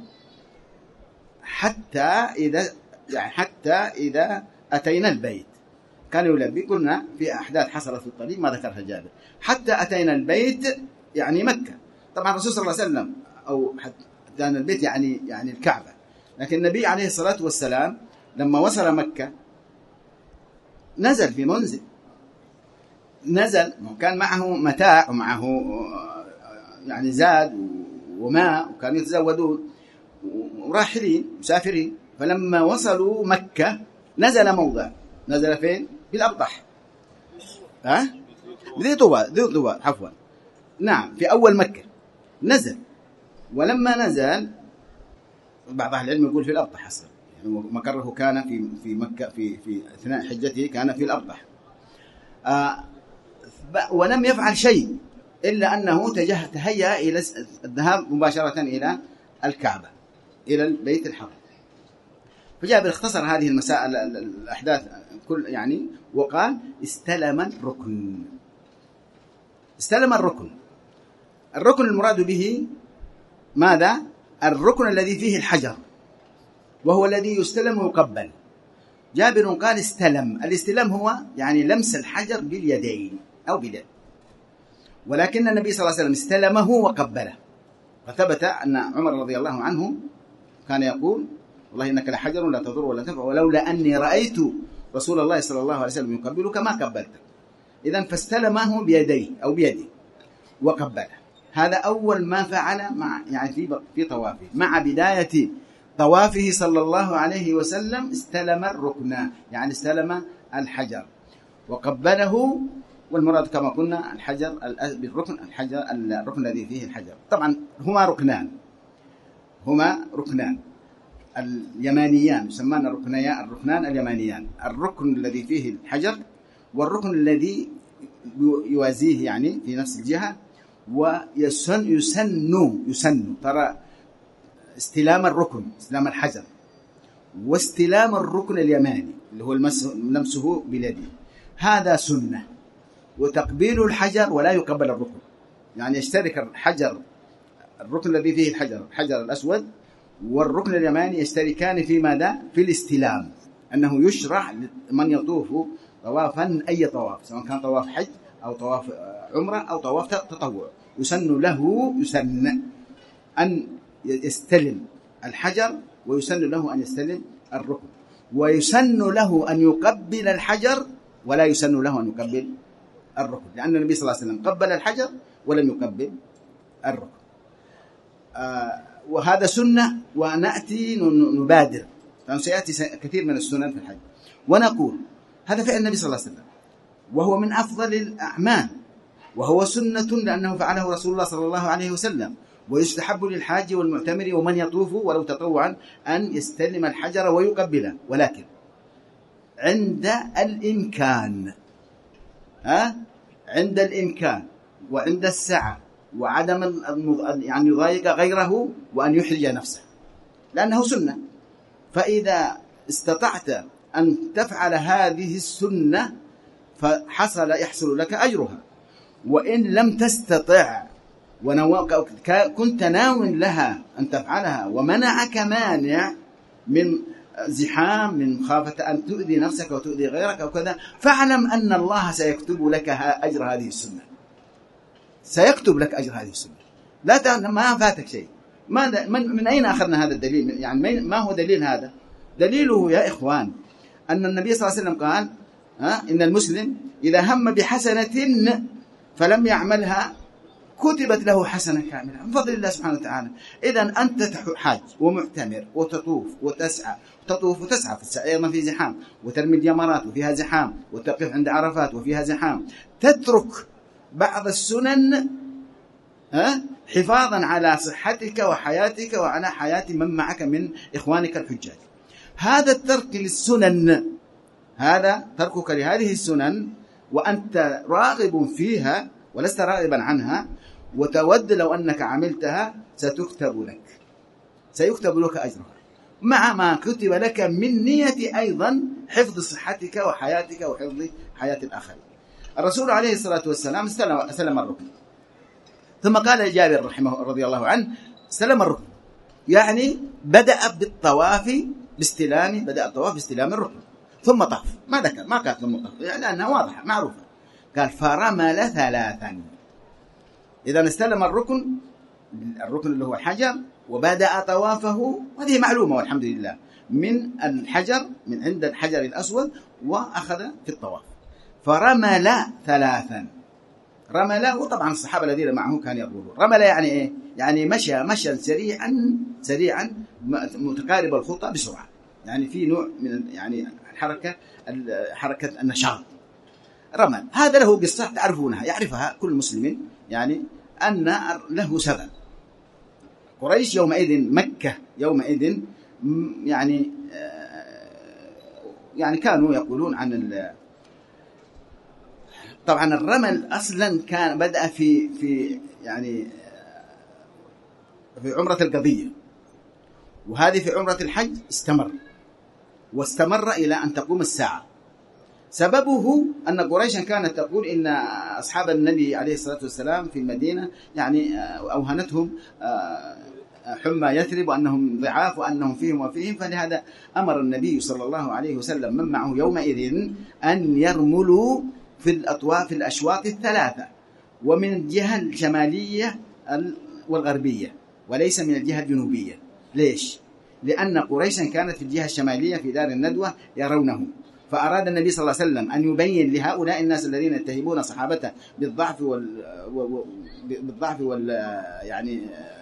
حتى إذا يعني حتى إذا أتينا البيت. كان يلبي، قلنا في أحداث حصلت في الطريق ما ذكرها جابر، حتى أتينا البيت يعني مكة. طبعا الرسول صلى الله عليه وسلم أو حتى أتينا البيت يعني يعني الكعبة، لكن النبي عليه الصلاة والسلام لما وصل مكة نزل في منزل، نزل كان معه متاع ومعه يعني زاد وماء، وكانوا يتزودون وراحلين مسافرين. فلما وصلوا مكة نزل موضع، نزل فين؟ في الأبطح، ها؟ ذي طوى، ذي طوى عفوا، نعم، في أول مكة نزل. ولما نزل بعض أهل العلم يقول في الأبطح أصلا، يعني مقره كان في في مكة، في في أثناء حجته كان في الأبطح. آه ولم يفعل شيء إلا أنه تجه تهيأ إلى الذهاب مباشرة إلى الكعبة، إلى البيت الحرام. فجابر اختصر هذه المسائل الأحداث كل يعني، وقال: استلم الركن. استلم الركن. الركن المراد به ماذا؟ الركن الذي فيه الحجر، وهو الذي يستلم ويقبل. جابر قال: استلم. الاستلام هو يعني لمس الحجر باليدين أو باليد، ولكن النبي صلى الله عليه وسلم استلمه وقبله. فثبت أن عمر رضي الله عنه كان يقول: والله إنك لحجر لا تضر ولا تنفع، ولولا أني رأيت رسول الله صلى الله عليه وسلم يقبلك ما قبلتك. إذن فاستلمه بيديه أو بيده وقبله. هذا أول ما فعل مع يعني في في طوافه، مع بداية طوافه صلى الله عليه وسلم استلم الركن، يعني استلم الحجر وقبله. والمراد كما قلنا الحجر بالركن، الحجر الركن الذي فيه الحجر. طبعا هما ركنان، هما ركنان اليمانيان، يسمى الركنيان الركنان اليمانيان: الركن الذي فيه الحجر، والركن الذي يوازيه يعني في نفس الجهة. ويسن يسن يسن ترى استلام الركن، استلام الحجر، واستلام الركن اليماني اللي هو لمسه باليد، هذا سنة. وتقبيل الحجر ولا يقبل الركن، يعني يشترك الحجر الركن الذي فيه الحجر الحجر الأسود والركن اليماني يشتركان في ماذا؟ في الاستلام، أنه يشرع لمن يطوف طوافا أي طواف، سواء كان طواف حج أو طواف عمرة أو طواف تطوع، يسن له يسن أن يستلم الحجر، ويسن له أن يستلم الركن، ويسن له أن يقبل الحجر ولا يسن له أن يقبل الركن، لأن النبي صلى الله عليه وسلم قبل الحجر ولم يقبل الركن. آه وهذا سنة، ونأتي نبادر، لأنه سيأتي كثير من السنن في الحج، ونقول هذا فعل النبي صلى الله عليه وسلم، وهو من أفضل الأعمال، وهو سنة لأنه فعله رسول الله صلى الله عليه وسلم. ويستحب للحاج والمعتمر ومن يطوف ولو تطوعا أن يستلم الحجر ويقبله، ولكن عند الإمكان، ها عند الإمكان وعند السعة، وعدم يعني يضايق غيره، وأن يحرج نفسه، لأنه سنة. فإذا استطعت أن تفعل هذه السنة فحصل يحصل لك أجرها، وإن لم تستطع وكنت ناو لها أن تفعلها ومنعك مانع من زحام، من خافة أن تؤذي نفسك وتؤذي غيرك أو كذا، فاعلم أن الله سيكتب لك أجر هذه السنة، سيكتب لك أجر هذه السنة، لا ما فاتك شيء. ماذا من, من أين أخذنا هذا الدليل؟ يعني ما هو دليل هذا؟ دليله يا إخوان أن النبي صلى الله عليه وسلم قال ها إن المسلم إذا هم بحسنة فلم يعملها كتبت له حسنة كاملة من فضل الله سبحانه وتعالى. إذن أنت حاج ومعتمر وتطوف وتسعى، تطوف وتسعى في السعي أيضا في زحام، وترمي الجمرات وفيها زحام، وتقف عند عرفات وفيها زحام، تترك بعض السنن ها حفاظا على صحتك وحياتك وعلى حياة من معك من إخوانك الحجاج. هذا الترك للسنن، هذا تركك لهذه السنن وأنت راغب فيها ولست راغبا عنها، وتود لو أنك عملتها ستكتب لك، سيكتب لك أجرها، مع ما كتب لك من نية أيضا حفظ صحتك وحياتك وحفظ حياة الآخرين. الرسول عليه الصلاة والسلام سلم الركن، ثم قال جابر رحمه رضي الله عنه سلم الركن، يعني بدأ بالطواف باستلام بدأ الطواف باستلام الركن ثم طاف، ما ذكر ما قال ثم طاف يعني لأنها واضحة معروفة، قال فرمل ثلاثا. إذا استلم الركن الركن اللي هو الحجر وبدأ طوافه، وهذه معلومة والحمد لله، من الحجر من عند الحجر الأسود وأخذ في الطواف، فرمل ثلاثا. رمل، وطبعا الصحابة الذين معه كانوا يقولون رمل يعني إيه؟ يعني مشى مشى سريعا سريعا متقارب الخطى بسرعة، يعني في نوع من يعني الحركة حركة النشاط. رمل هذا له قصة تعرفونها يعرفها كل مسلم، يعني أن له سبب. قريش يومئذ مكة يومئذ يعني يعني كانوا يقولون عن طبعا الرمل أصلا كان بدأ في في يعني في عمرة القضية، وهذه في عمرة الحج استمر واستمر إلى أن تقوم الساعة. سببه أن قريشا كانت تقول إن أصحاب النبي عليه الصلاة والسلام في المدينة يعني أوهنتهم حمى يثرب وأنهم ضعاف وأنهم فيهم وفيهم، فلهذا أمر النبي صلى الله عليه وسلم من معه يومئذ أن يرملوا في الأطواف الأشواط الثلاثة، ومن الجهة الشمالية والغربية وليس من الجهة الجنوبية. ليش؟ لأن قريشا كانت في الجهة الشمالية في دار الندوة يرونه، فأراد النبي صلى الله عليه وسلم أن يبين لهؤلاء الناس الذين يتهمون صحابته بالضعف وال بالضعف وال يعني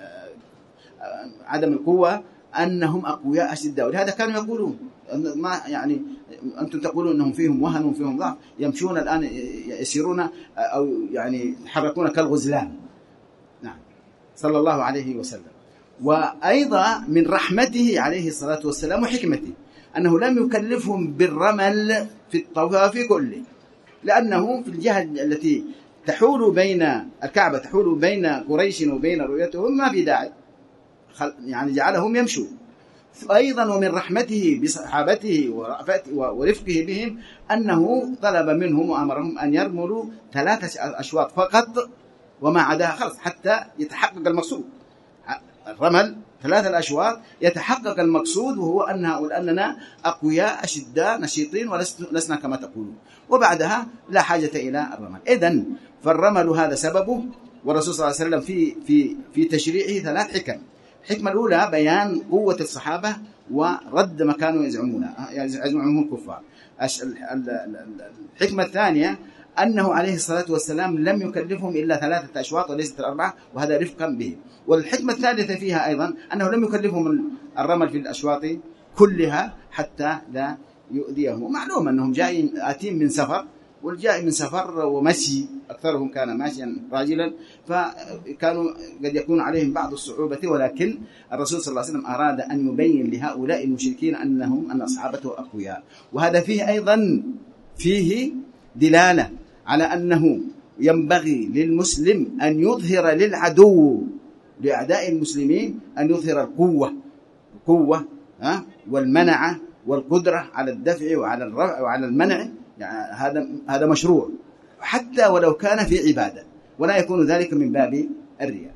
عدم القوة أنهم أقوياء أشداء. ولهذا كانوا يقولون ما يعني أنتم تقولون أنهم فيهم وهن وفيهم ضعف، يمشون الآن يسيرون أو يعني يتحركون كالغزلان. نعم صلى الله عليه وسلم. وأيضا من رحمته عليه الصلاة والسلام وحكمته أنه لم يكلفهم بالرمل في الطواف كله، لأنه في الجهة التي تحول بين الكعبة تحول بين قريش وبين رؤيتهم ما في داعي، يعني جعلهم يمشوا. أيضا ومن رحمته بصحابته ورفقه بهم أنه طلب منهم وأمرهم أن يرملوا ثلاثة أشواط فقط وما عداها خلص حتى يتحقق المقصود. الرمل ثلاثة الأشواط يتحقق المقصود، وهو أنها أننا أقوياء أشداء نشيطين ولسنا كما تقولون، وبعدها لا حاجة إلى الرمل. إذن فالرمل هذا سببه، والرسول صلى الله عليه وسلم في في في تشريعه ثلاث حكم. الحكمة الأولى بيان قوة الصحابة ورد ما كانوا يزعمونه يزعمونه الكفار. الحكمة الثانية أنه عليه الصلاة والسلام لم يكلفهم إلا ثلاثة أشواط وليست الأربعة، وهذا رفقا به. والحكمة الثالثة فيها أيضا أنه لم يكلفهم الرمل في الأشواط كلها حتى لا يؤذيهم. معلوم أنهم جايين آتين من سفر، والجاي من سفر ومشي، أكثرهم كان ماشيا راجلا، فكانوا قد يكون عليهم بعض الصعوبة، ولكن الرسول صلى الله عليه وسلم أراد أن يبين لهؤلاء المشركين أنهم أن أصحابته أقوياء. وهذا فيه أيضا فيه دلالة على أنه ينبغي للمسلم أن يظهر للعدو، لأعداء المسلمين، أن يظهر القوة القوة والمنعة والقدرة على الدفع وعلى الرفع وعلى المنع. يعني هذا هذا مشروع حتى ولو كان في عبادة، ولا يكون ذلك من باب الرياء.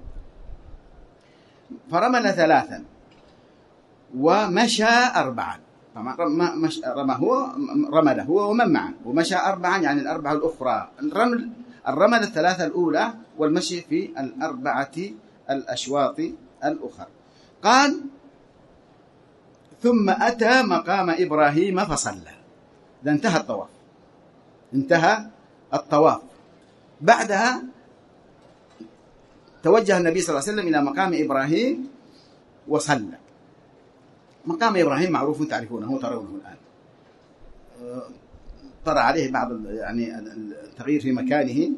فرمل ثلاثا ومشى أربعا. رمى هو رمله هو ومن معه، ومشى أربعا يعني الأربعة الأخرى. الرمل الرمل الثلاثة الأولى، والمشي في الأربعة الأشواط الأخرى. قال: ثم أتى مقام إبراهيم فصلى. ده انتهى الطواف، انتهى الطواف. بعدها توجه النبي صلى الله عليه وسلم إلى مقام إبراهيم وصلى. مقام إبراهيم معروف تعرفونه، ترونه الآن، طرأ عليه بعض يعني التغيير في مكانه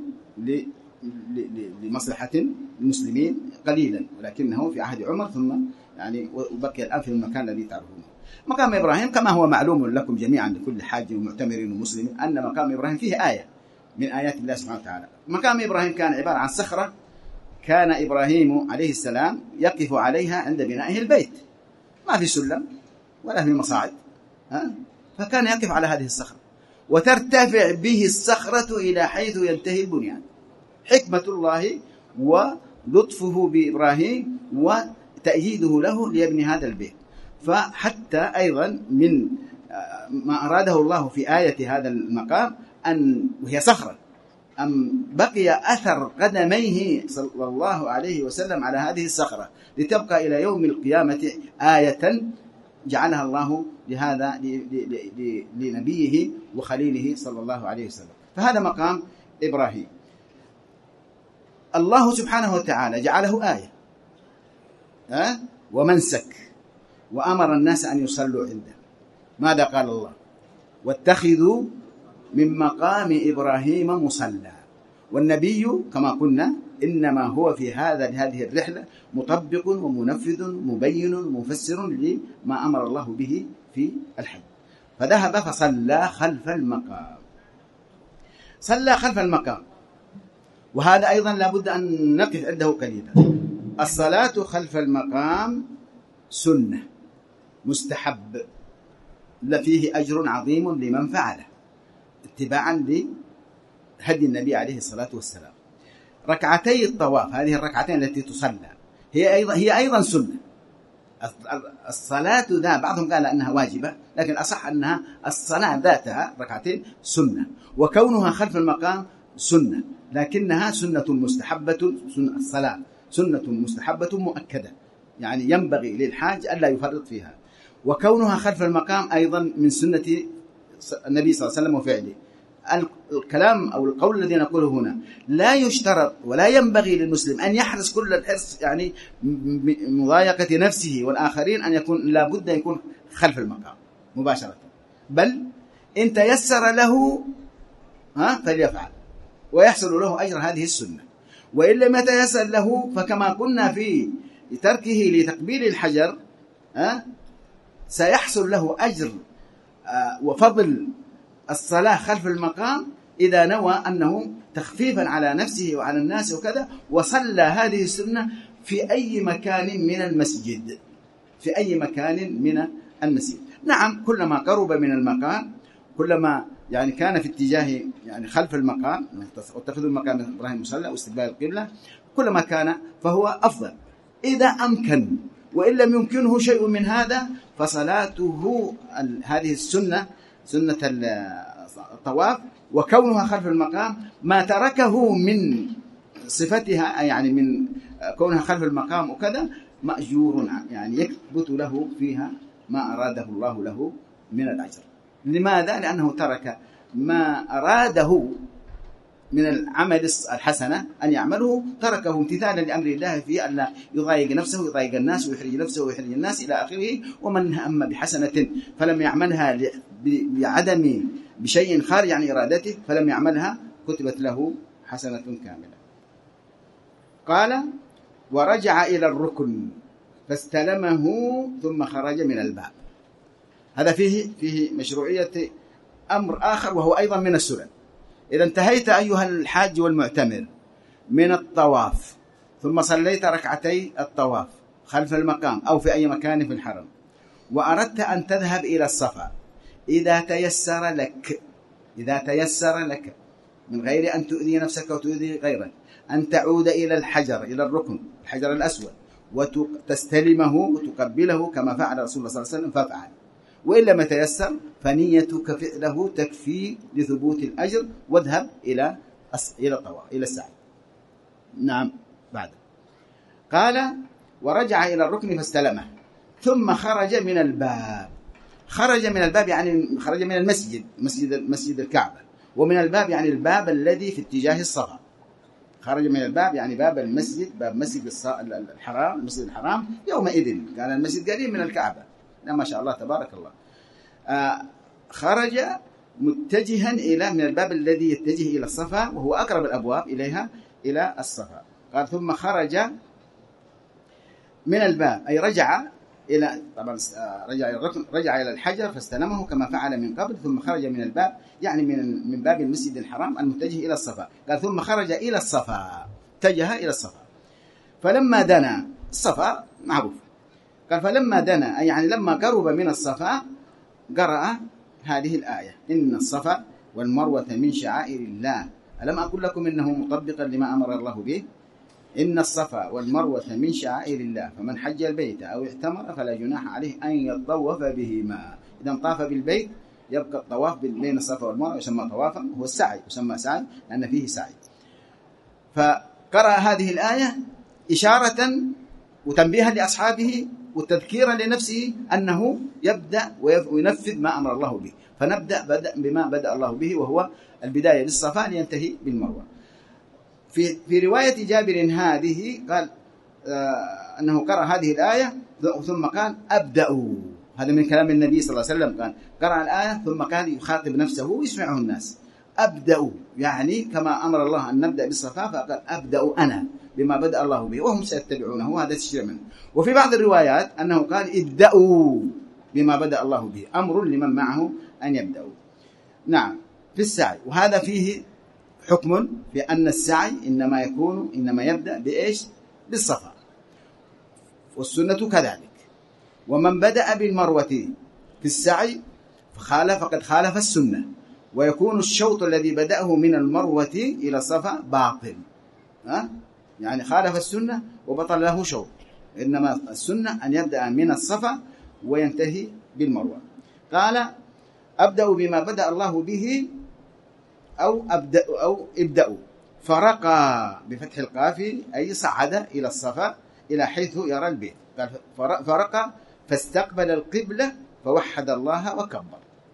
لمصلحة المسلمين قليلا، ولكنه في عهد عمر ثم يعني وبقي الآن في المكان الذي تعرفونه. مقام إبراهيم كما هو معلوم لكم جميعا لكل حاج ومعتمر ومسلم أن مقام إبراهيم فيه آية من آيات الله سبحانه وتعالى. مقام إبراهيم كان عبارة عن صخرة كان إبراهيم عليه السلام يقف عليها عند بنائه البيت، ما في سلم ولا في مصاعد، ها؟ فكان يقف على هذه الصخرة وترتفع به الصخرة إلى حيث ينتهي البنيان. حكمة الله ولطفه بإبراهيم وتأييده له ليبني هذا البيت. فحتى أيضا من ما أراده الله في آية هذا المقام أن وهي صخرة أم بقي أثر قدميه صلى الله عليه وسلم على هذه الصخرة لتبقى إلى يوم القيامة آية جعلها الله لهذا لنبيه وخليله صلى الله عليه وسلم. فهذا مقام إبراهيم. الله سبحانه وتعالى جعله آية أه؟ ومنسك، وأمر الناس أن يصلوا عنده. ماذا قال الله؟ واتخذوا من مقام إبراهيم مصلى. والنبي كما قلنا إنما هو في هذا هذه الرحلة مطبق ومنفذ مبين مفسر لما أمر الله به في الحج. فذهب فصلى خلف المقام، صلى خلف المقام. وهذا أيضا لابد أن نقف عنده قليلا. الصلاة خلف المقام سنة مستحب لفيه أجر عظيم لمن فعله اتباعا لهدي النبي عليه الصلاة والسلام. ركعتي الطواف، هذه الركعتين التي تصلى هي أيضا هي أيضا سنة. الصلاة ذا بعضهم قال أنها واجبة، لكن أصح أنها الصلاة ذاتها ركعتين سنة، وكونها خلف المقام سنة، لكنها سنة مستحبة. سنة الصلاة سنة مستحبة مؤكدة، يعني ينبغي للحاج ألا يفرط فيها. وكونها خلف المقام أيضا من سنة النبي صلى الله عليه وسلم وفعله. الكلام أو القول الذي نقوله هنا لا يشترط ولا ينبغي للمسلم أن يحرص كل الحرص يعني مضايقة نفسه والآخرين أن يكون لابد يكون خلف المقام مباشرة، بل إن تيسر له ها فليفعل ويحصل له أجر هذه السنة. وإن لم يتيسر له فكما قلنا في تركه لتقبيل الحجر ها سيحصل له أجر وفضل الصلاة خلف المقام إذا نوى أنه تخفيفا على نفسه وعلى الناس وكذا، وصلى هذه السنة في أي مكان من المسجد، في أي مكان من المسجد. نعم، كلما قرب من المقام كلما يعني كان في اتجاه يعني خلف المقام، واتخذوا المقام إبراهيم مصلى واستقبال القبلة، كلما كان فهو أفضل إذا أمكن. وإن لم يمكنه شيء من هذا فصلاته هذه السنة سنة الطواف وكونها خلف المقام ما تركه من صفتها يعني من كونها خلف المقام وكذا مأجور، يعني يثبت له فيها ما أراده الله له من الأجر. لماذا؟ لأنه ترك ما أراده من العمل الحسنة أن يعمله تركه امتثالا لأمر الله في أن لا يضايق نفسه ويضايق الناس ويحرج نفسه ويحرج الناس إلى آخره. ومن هم بحسنة فلم يعملها بعدم بشيء خارج عن إرادته فلم يعملها كتبت له حسنة كاملة. قال ورجع إلى الركن فاستلمه ثم خرج من الباب. هذا فيه فيه مشروعية أمر آخر وهو أيضا من السنن. إذا انتهيت أيها الحاج والمعتمر من الطواف ثم صليت ركعتي الطواف خلف المقام أو في أي مكان في الحرم وأردت أن تذهب إلى الصفا، إذا تيسر لك إذا تيسر لك من غير أن تؤذي نفسك وتؤذي غيرك أن تعود إلى الحجر، إلى الركن الحجر الأسود، وتستلمه وتقبله كما فعل رسول الله صلى الله عليه وسلم فافعل. وإن لم يتيسر فنيتك فعله تكفي لثبوت الأجر، واذهب إلى إلى الطواف إلى السعي. نعم. بعد قال ورجع إلى الركن فاستلمه ثم خرج من الباب. خرج من الباب يعني خرج من المسجد، مسجد مسجد الكعبة، ومن الباب يعني الباب الذي في اتجاه الصفا. خرج من الباب يعني باب المسجد، باب مسجد الحرام، المسجد الحرام. يومئذ كان المسجد قريب من الكعبة، ما شاء الله تبارك الله. آه خرج متجها إلى من الباب الذي يتجه إلى الصفا وهو أقرب الأبواب إليها إلى الصفا. قال ثم خرج من الباب أي رجع إلى طبعا رجع إلى الركن، رجع إلى الحجر فاستلمه كما فعل من قبل، ثم خرج من الباب يعني من من باب المسجد الحرام المتجه إلى الصفا. قال ثم خرج إلى الصفا، اتجه إلى الصفا. فلما دنا الصفا معروف، قال فلما دنا أي يعني لما قرب من الصفا قرأ هذه الآية إن الصفا والمروة من شعائر الله ألم أقل لكم إنه مطبقا لما أمر الله به إن الصفا والمروة من شعائر الله فمن حج البيت أو اعتمر فلا جناح عليه أن يطوف بهما. إذا طاف بالبيت يبقى الطواف بين الصفا والمروة يسمى طوافا، هو السعي يسمى سعي لأن فيه سعي. فقرأ هذه الآية إشارة وتنبيها لأصحابه وتذكيرا لنفسه أنه يبدأ وينفذ ما أمر الله به. فنبدأ بدأ بما بدأ الله به وهو البداية للصفا لينتهي بالمروة. في في رواية جابر هذه قال آه أنه قرأ هذه الآية ثم قال أبدأوا. هذا من كلام النبي صلى الله عليه وسلم، قال قرأ الآية ثم كان يخاطب نفسه ويسمعه الناس. أبدأوا يعني كما أمر الله أن نبدأ بالصفا فقال أبدأ أنا بما بدأ الله به وهم سيتبعونه. هذا تشريع منه. وفي بعض الروايات أنه قال ابدأوا بما بدأ الله به، أمر لمن معه أن يبدأوا. نعم في السعي. وهذا فيه حكم في أن السعي إنما يكون إنما يبدأ بإيش؟ بالصفا، والسنة كذلك. ومن بدأ بالمروة في السعي فخالف فقد خالف السنة، ويكون الشوط الذي بدأه من المروة إلى الصفا باطل. ها؟ يعني خالف السنة وبطل له شوط. إنما السنة أن يبدأ من الصفا وينتهي بالمروة. قال أبدأ بما بدأ الله به أو أبدأ أو ابدأوا. فرقى بفتح القاف أي صعد إلى الصفا إلى حيث يرى البيت. قال فرقى فاستقبل القبلة فوحد الله وكبر.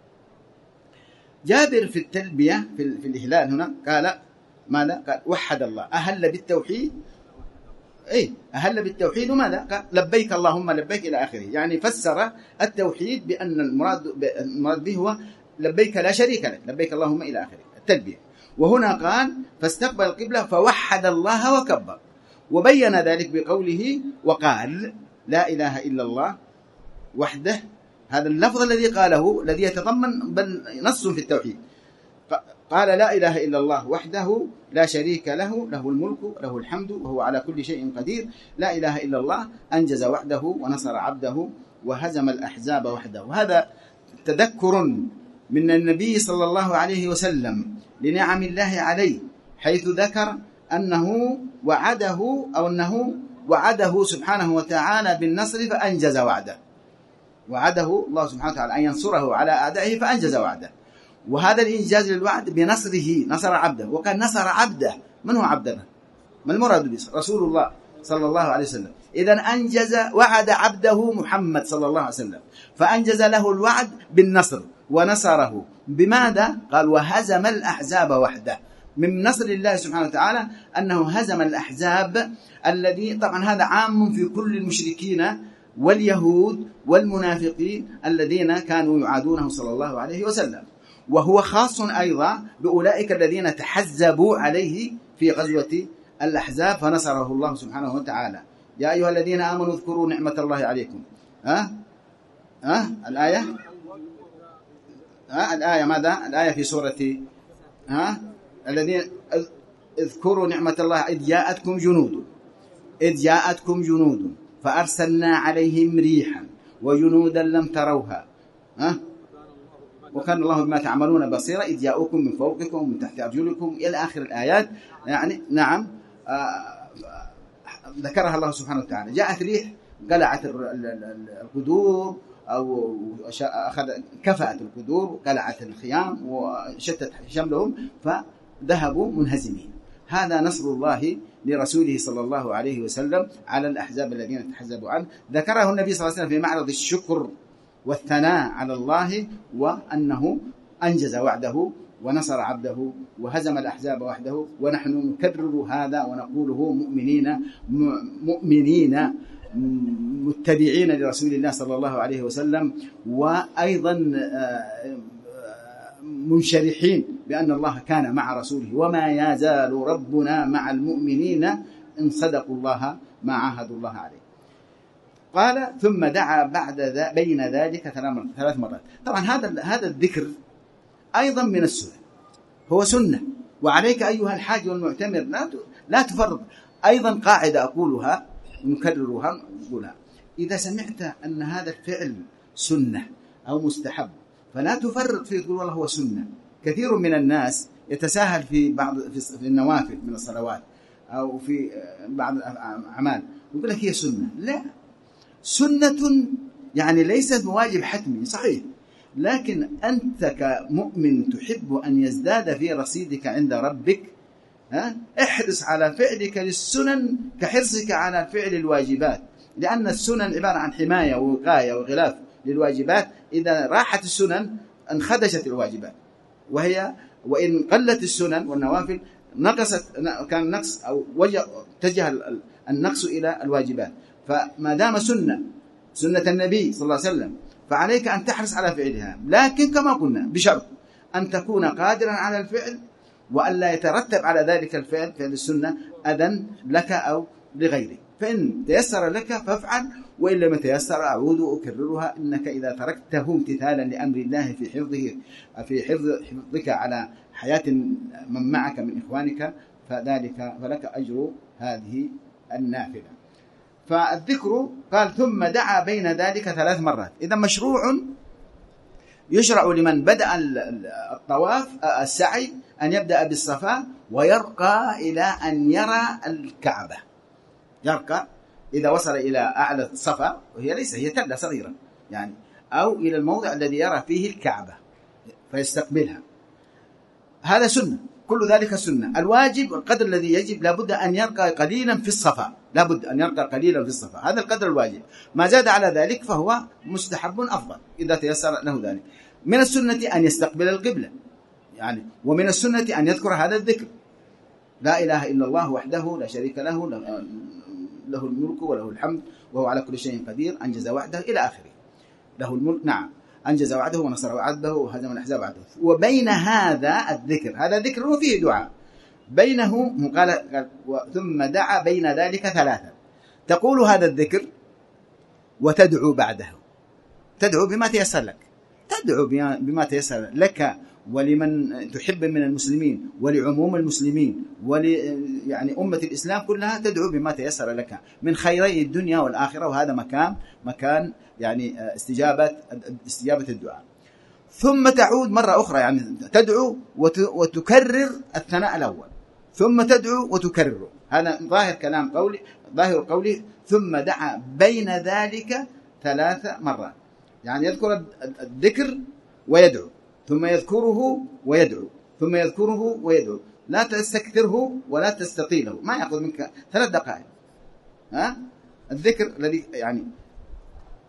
جابر في التلبية في, في الإهلال هنا قال ماذا؟ قال وحد الله، أهل بالتوحيد. أي أهل بالتوحيد وماذا؟ قال لبيك اللهم لبيك إلى آخره. يعني فسر التوحيد بأن المراد المراد به هو لبيك لا شريك لك، لبيك اللهم إلى آخره التلبية. وهنا قال فاستقبل القبلة فوحد الله وكبر، وبين ذلك بقوله وقال لا إله إلا الله وحده. هذا اللفظ الذي قاله الذي يتضمن بل نص في التوحيد. قال لا إله إلا الله وحده لا شريك له، له الملك له الحمد وهو على كل شيء قدير. لا إله إلا الله أنجز وحده ونصر عبده وهزم الأحزاب وحده. وهذا تذكر من النبي صلى الله عليه وسلم لنعم الله عليه، حيث ذكر أنه وعده أو أنه وعده سبحانه وتعالى بالنصر فأنجز وعده. وعده الله سبحانه وتعالى أن ينصره على أعدائه فأنجز وعده. وهذا الإنجاز للوعد بنصره نصر عبده. وقال نصر عبده، من هو عبدنا؟ ما المراد به؟ رسول الله صلى الله عليه وسلم. إذن أنجز وعد عبده محمد صلى الله عليه وسلم، فأنجز له الوعد بالنصر ونصره. بماذا؟ قال وهزم الأحزاب وحده. من نصر الله سبحانه وتعالى أنه هزم الأحزاب الذي طبعا هذا عام في كل المشركين واليهود والمنافقين الذين كانوا يعادونه صلى الله عليه وسلم، وهو خاص أيضا بأولئك الذين تحزبوا عليه في غزوة الأحزاب فنصره الله سبحانه وتعالى. يا أيها الذين آمنوا اذكروا نعمة الله عليكم. ها ها الآية ها الآية ماذا؟ الآية في سورة ها الذين اذكروا نعمة الله إذ جاءتكم جنود إذ جاءتكم جنود فأرسلنا عليهم ريحا وجنودا لم تروها ها وكان الله بما تعملون بصيرا إذ جاءوكم من فوقكم ومن تحت أرجلكم إلى آخر الآيات. يعني نعم آه ذكرها الله سبحانه وتعالى. جاءت ريح قلعت القدور أو أخذ كفأت القدور وقلعت الخيام وشتت شملهم فذهبوا منهزمين. هذا نصر الله لرسوله صلى الله عليه وسلم على الأحزاب الذين تحزبوا عنه. ذكره النبي صلى الله عليه وسلم في معرض الشكر والثناء على الله، وأنه أنجز وعده ونصر عبده وهزم الأحزاب وحده. ونحن نكرر هذا ونقوله مؤمنين مؤمنين متبعين لرسول الله صلى الله عليه وسلم، وأيضا منشرحين بأن الله كان مع رسوله وما يزال ربنا مع المؤمنين إن صدقوا الله ما عاهدوا الله عليه. قال ثم دعا بعد ذا بين ذلك ثلاث مرات. طبعا هذا هذا الذكر أيضا من السنة، هو سنة، وعليك أيها الحاج والمعتمر لا لا تفرط. أيضا قاعدة أقولها نكررها نقولها: إذا سمعت أن هذا الفعل سنة أو مستحب فلا تفرط فيه تقول والله هو سنة. كثير من الناس يتساهل في بعض في النوافل من الصلوات أو في بعض الأعمال يقول لك هي سنة. لا، سنة يعني ليست واجب حتمي صحيح، لكن أنت كمؤمن تحب أن يزداد في رصيدك عند ربك، ها؟ احرص على فعلك للسنن كحرصك على فعل الواجبات، لأن السنن عبارة عن حماية ووقاية وغلاف للواجبات. إذا راحت السنن انخدشت الواجبات، وهي وإن قلت السنن والنوافل نقصت، كان نقص أو وجه اتجه النقص إلى الواجبات. فما دام سنة سنة النبي صلى الله عليه وسلم فعليك أن تحرص على فعلها، لكن كما قلنا بشرط أن تكون قادرا على الفعل وأن لا يترتب على ذلك الفعل فعل السنة أذى لك أو لغيرك. فإن تيسر لك فافعل، وإن لم يتيسر أعود أكررها: إنك إذا تركته امتثالا لأمر الله في حفظه في حفظ حفظك على حياة من معك من إخوانك فذلك فلك أجر هذه النافلة. فالذكر قال ثم دعا بين ذلك ثلاث مرات. إذا مشروع يشرع لمن بدأ الطواف السعي أن يبدأ بالصفا ويرقى إلى أن يرى الكعبة. يرقى إذا وصل إلى أعلى الصفا، وهي ليس هي تلة صغيرة يعني، أو إلى الموضع الذي يرى فيه الكعبة فيستقبلها. هذا سنة، كل ذلك سنة. الواجب القدر الذي يجب لابد أن يرقى قليلا في الصفا، لابد أن يرقى قليلا في الصفا، هذا القدر الواجب. ما زاد على ذلك فهو مستحب أفضل إذا تيسر له ذلك. من السنة أن يستقبل القبلة يعني، ومن السنة أن يذكر هذا الذكر: لا إله إلا الله وحده لا شريك له له الملك وله الحمد وهو على كل شيء قدير أنجز وعده إلى آخره. له الملك، نعم، أنجز وعده ونصر وعده وهزم الأحزاب وعده. وبين هذا الذكر، هذا ذكر وفيه دعاء، بينه قال ثم دعا بين ذلك ثلاثة. تقول هذا الذكر وتدعو بعده، تدعو بما تيسر لك، تدعو بما تيسر لك ولمن تحب من المسلمين ولعموم المسلمين ول يعني أمة الإسلام كلها، تدعو بما تيسر لك من خيري الدنيا والآخرة. وهذا مكان مكان يعني استجابة استجابة الدعاء. ثم تعود مرة أخرى يعني تدعو وتكرر الثناء الأول، ثم تدعو وتكرر. هذا ظاهر كلام قولي، ظاهر قولي ثم دعا بين ذلك ثلاث مرات، يعني يذكر الذكر ويدعو، ثم يذكره ويدعو، ثم يذكره ويدعو. لا تستكثره ولا تستطيله، ما يأخذ منك ثلاث دقائق. ها الذكر الذي يعني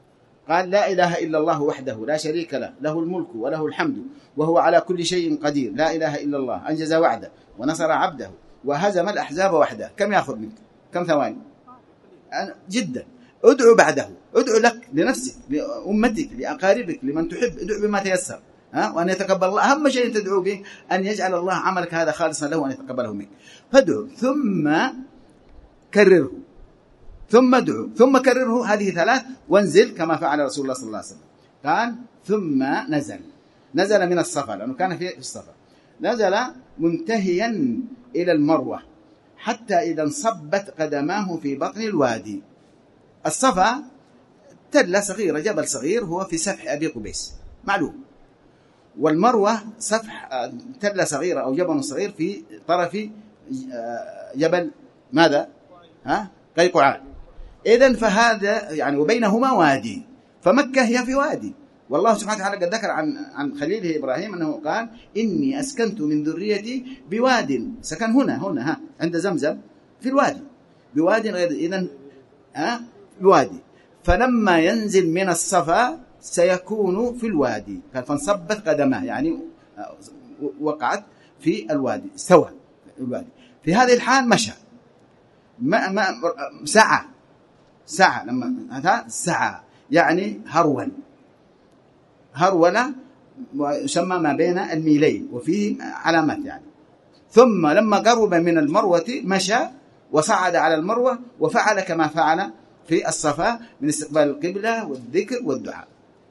قال لا إله إلا الله وحده لا شريك له، له الملك وله الحمد وهو على كل شيء قدير، لا إله إلا الله، أنجز وعده ونصر عبده وهزم الأحزاب وحده. كم يأخذ منك؟ كم ثواني؟ جدا. ادعو بعده، ادعو لك، لنفسك، لأمتك، لأقاربك، لمن تحب، ادعو بما تيسر، ها؟ وأن يتقبل الله. أهم شيء تدعو به أن يجعل الله عملك هذا خالصا له وأن يتقبله منك. فادعو ثم كرره، ثم ادعو ثم كرره، هذه ثلاث، وانزل كما فعل رسول الله صلى الله عليه وسلم. قال ثم نزل، نزل من الصفا لأنه كان في الصفا، نزل منتهيا إلى المروة حتى إذا انصبت قدماه في بطن الوادي. الصفا تلة صغيرة، جبل صغير هو في سفح أبي قبيس معلوم، والمروة سفح تلة صغيرة أو جبل صغير في طرف جبل ماذا؟ ها؟ قيقعان. إذن فهذا يعني وبينهما وادي، فمكة هي في وادي. والله سبحانه وتعالى قد ذكر عن عن خليله إبراهيم أنه قال إني أسكنت من ذريتي بواد، سكن هنا هنا ها عند زمزم في الوادي، بواد غير إذن ها بوادي. فلما ينزل من الصفا سيكون في الوادي، قال فانصبت قدماه يعني وقعت في الوادي، استوى الوادي. في هذه الحال مشى ما ما سعى سعى لما هذا سعى يعني هرول، هرولة يسمى ما بين الميلين وفيه علامات يعني. ثم لما قرب من المروة مشى وصعد على المروة وفعل كما فعل في الصفا من استقبال القبلة والذكر والدعاء.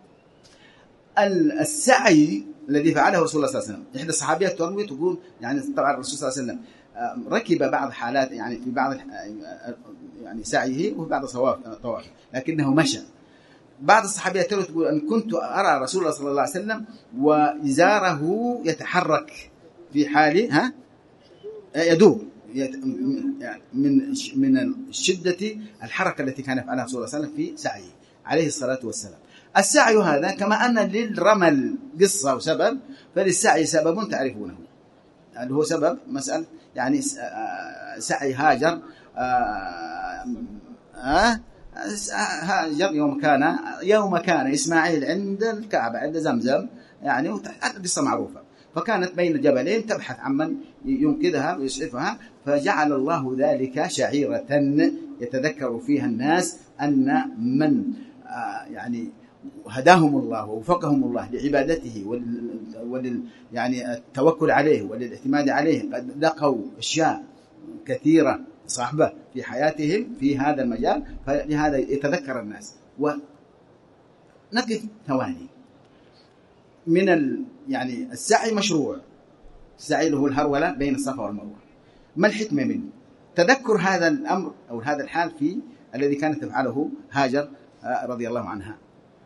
السعي الذي فعله رسول الله صلى الله عليه وسلم، إحدى الصحابيات تروي تقول يعني طبعا الرسول صلى الله عليه وسلم ركب بعض حالات يعني في بعض يعني سعيه وفي بعض طوافه لكنه مشى. بعض الصحابيات تقول أن كنت أرى رسول الله صلى الله عليه وسلم وإزاره يتحرك في حال ها يدور يعني من من شدة الحركة التي كان يفعلها رسول الله صلى الله عليه وسلم في سعيه عليه الصلاة والسلام. السعي هذا كما أن للرمل قصة وسبب، فللسعي سبب تعرفونه، اللي هو سبب مسألة يعني سعي هاجر آه هاجر يوم كان يوم كان إسماعيل عند الكعبة عند زمزم يعني، قصة معروفة. فكانت بين جبلين تبحث عن من ينقذها ويسعفها، فجعل الله ذلك شعيرة يتذكر فيها الناس أن من يعني هداهم الله ووفقهم الله لعبادته ولل يعني التوكل عليه وللاعتماد عليه قد لقوا أشياء كثيرة صاحبة في حياتهم في هذا المجال، فلهذا يتذكر الناس. ونقف ثواني من ال يعني السعي مشروع، السعي له الهرولة بين الصفا والمروة. ما الحكمة منه؟ تذكر هذا الأمر أو هذا الحال في الذي كانت تفعله هاجر رضي الله عنها.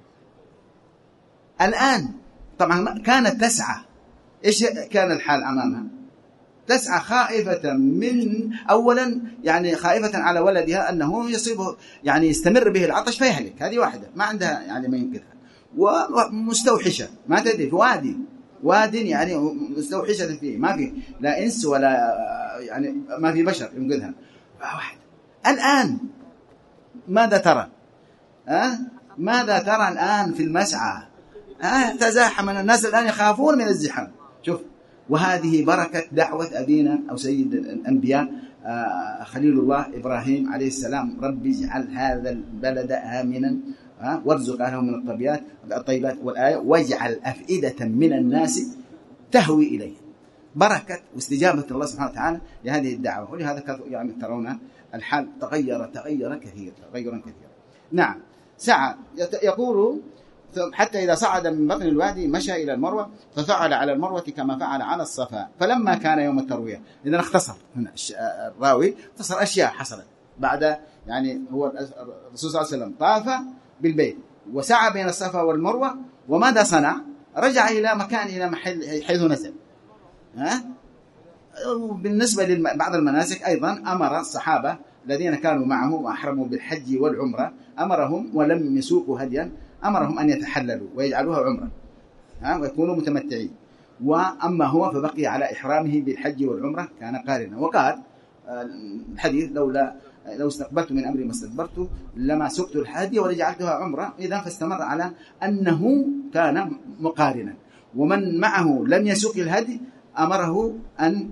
الآن طبعا كانت تسعى، إيش كان الحال أمامها؟ تسعى خائفة من أولا يعني خائفة على ولدها أنه يصيبه يعني يستمر به العطش فيهلك، هذه واحدة ما عندها يعني ما ينقذها، ومستوحشة ما تدري في وادي واد يعني مستوحشة فيه ما في لا إنس ولا يعني ما في بشر ينقذها واحد. الآن ماذا ترى؟ أه؟ ماذا ترى الآن في المسعى؟ أه؟ تزاحم الناس الآن يخافون من الزحام. شوف، وهذه بركة دعوة أبينا أو سيد الأنبياء آه خليل الله إبراهيم عليه السلام: ربي اجعل هذا البلد آمنا آه وارزق أهله من الطيبات الطيبات والآية واجعل أفئدة من الناس تهوي إليه. بركة واستجابة الله سبحانه وتعالى لهذه الدعوة. ولهذا يعني ترون الحال تغير تغير كثير تغيرا كثيرا. نعم، سعى يقول حتى إذا صعد من بطن الوادي مشى إلى المروة ففعل على المروة كما فعل على الصفا. فلما كان يوم التروية، إذا اختصر هنا الراوي اختصر أشياء حصلت بعد يعني هو الرسول صلى الله عليه وسلم طاف بالبيت وسعى بين الصفا والمروة، وماذا صنع؟ رجع إلى مكان إلى محل حيث نزل. ها؟ بالنسبة لبعض المناسك أيضا أمر الصحابة الذين كانوا معه وأحرموا بالحج والعمرة، أمرهم ولم يسوقوا هديا أمرهم أن يتحللوا ويجعلوها عمرة ها ويكونوا متمتعين. وأما هو فبقي على إحرامه بالحج والعمرة كان قارنا. وقال الحديث لولا لو استقبلت من أمري ما استدبرت لما سقت الهدي ولجعلتها عمرة. إذا فاستمر على أنه كان مقارنا، ومن معه لم يسق الهدي أمره أن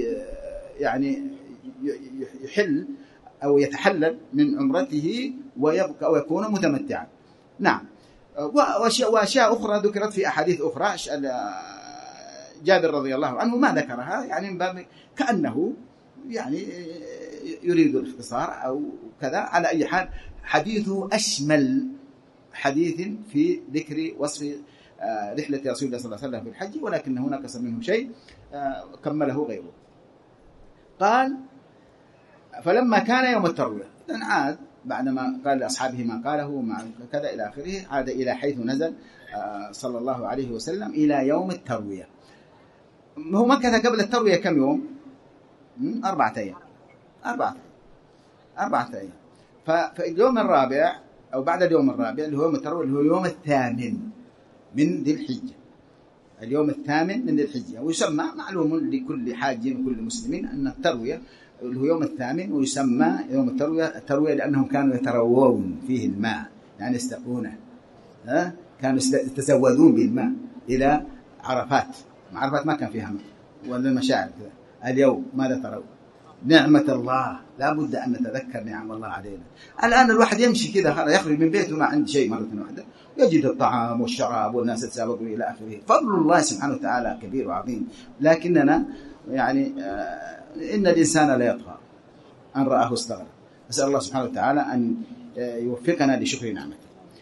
يعني يحل أو يتحلل من عمرته ويبقى أو يكون متمتعا. نعم. وأشياء أخرى ذكرت في أحاديث أخرى جابر رضي الله عنه ما ذكرها، يعني من باب كأنه يعني يريد الاختصار أو كذا. على أي حال حديثه أشمل حديث في ذكر وصف رحلة رسول الله صلى الله عليه وسلم في الحج، ولكن هناك نقص منه شيء كمله غيره. قال فلما كان يوم التروية، إذن عاد بعدما قال لأصحابه ما قاله مع كذا إلى آخره، عاد إلى حيث نزل صلى الله عليه وسلم إلى يوم التروية. هو مكث قبل التروية كم يوم؟ أربعة أيام أربعة أربعة أيام. فاليوم الرابع أو بعد اليوم الرابع اللي هو يوم التروية اللي هو يوم الثامن من ذي الحجة، اليوم الثامن من ذي الحجة، ويسمى معلوم لكل حاج وكل مسلم أن التروية اللي هو يوم الثامن، ويسمى يوم التروية التروية لأنهم كانوا يتروون فيه الماء، يعني يستقونه، ها كانوا يتزودون بالماء إلى عرفات. عرفات ما كان فيها ماء ولا المشاعر كذا. اليوم ماذا ترون؟ نعمة الله، لا بد أن نتذكر نعم الله علينا. الآن الواحد يمشي كذا يخرج من بيته ما عنده شيء مرة واحدة، يجد الطعام والشراب والناس يتسابقون إلى آخره. فضل الله سبحانه وتعالى كبير وعظيم، لكننا يعني آه إن الإنسان لا يطغى أن رآه استغنى. أسأل الله سبحانه وتعالى أن يوفقنا لشكر نعمته.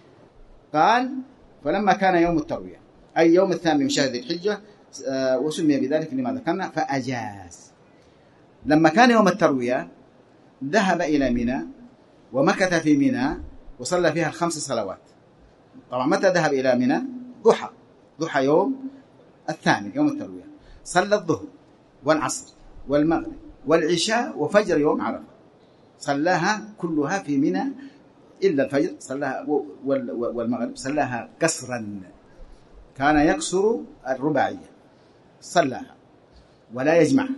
قال فلما كان يوم التروية أي يوم الثامن من شهر ذي الحجة، آه وسمي بذلك لما ذكرنا، فأجاز. لما كان يوم التروية ذهب إلى منى ومكث في منى وصلى فيها الخمس صلوات. طبعا متى ذهب إلى منى؟ ضحى ضحى يوم الثاني يوم التروية، صلى الظهر والعصر والمغرب والعشاء وفجر يوم عرفة، صلاها كلها في منى إلا الفجر صلاها والمغرب صلاها قصرا، كان يقصر الرباعية صلاها ولا يجمعها.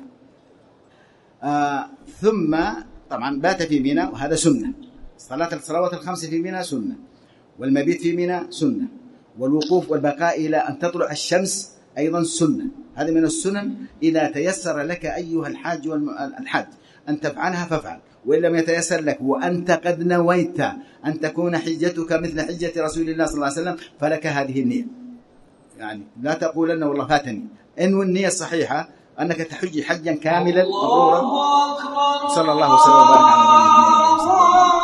آه ثم طبعا بات في منى وهذا سنة، صلاة الصلوات الخمس في منى سنة، والمبيت في منى سنة، والوقوف والبقاء إلى أن تطلع الشمس أيضا سنة. هذه من السنن إذا تيسر لك أيها الحاج والحاج أن تفعلها فافعل، وإن لم يتيسر لك وأنت قد نويت أن تكون حجتك مثل حجة رسول الله صلى الله عليه وسلم فلك هذه النية. يعني لا تقولن والله فاتني، إن النية الصحيحة أنك تحج حجا كاملا مبرورا. صلى الله وسلم وبارك على نبينا محمد.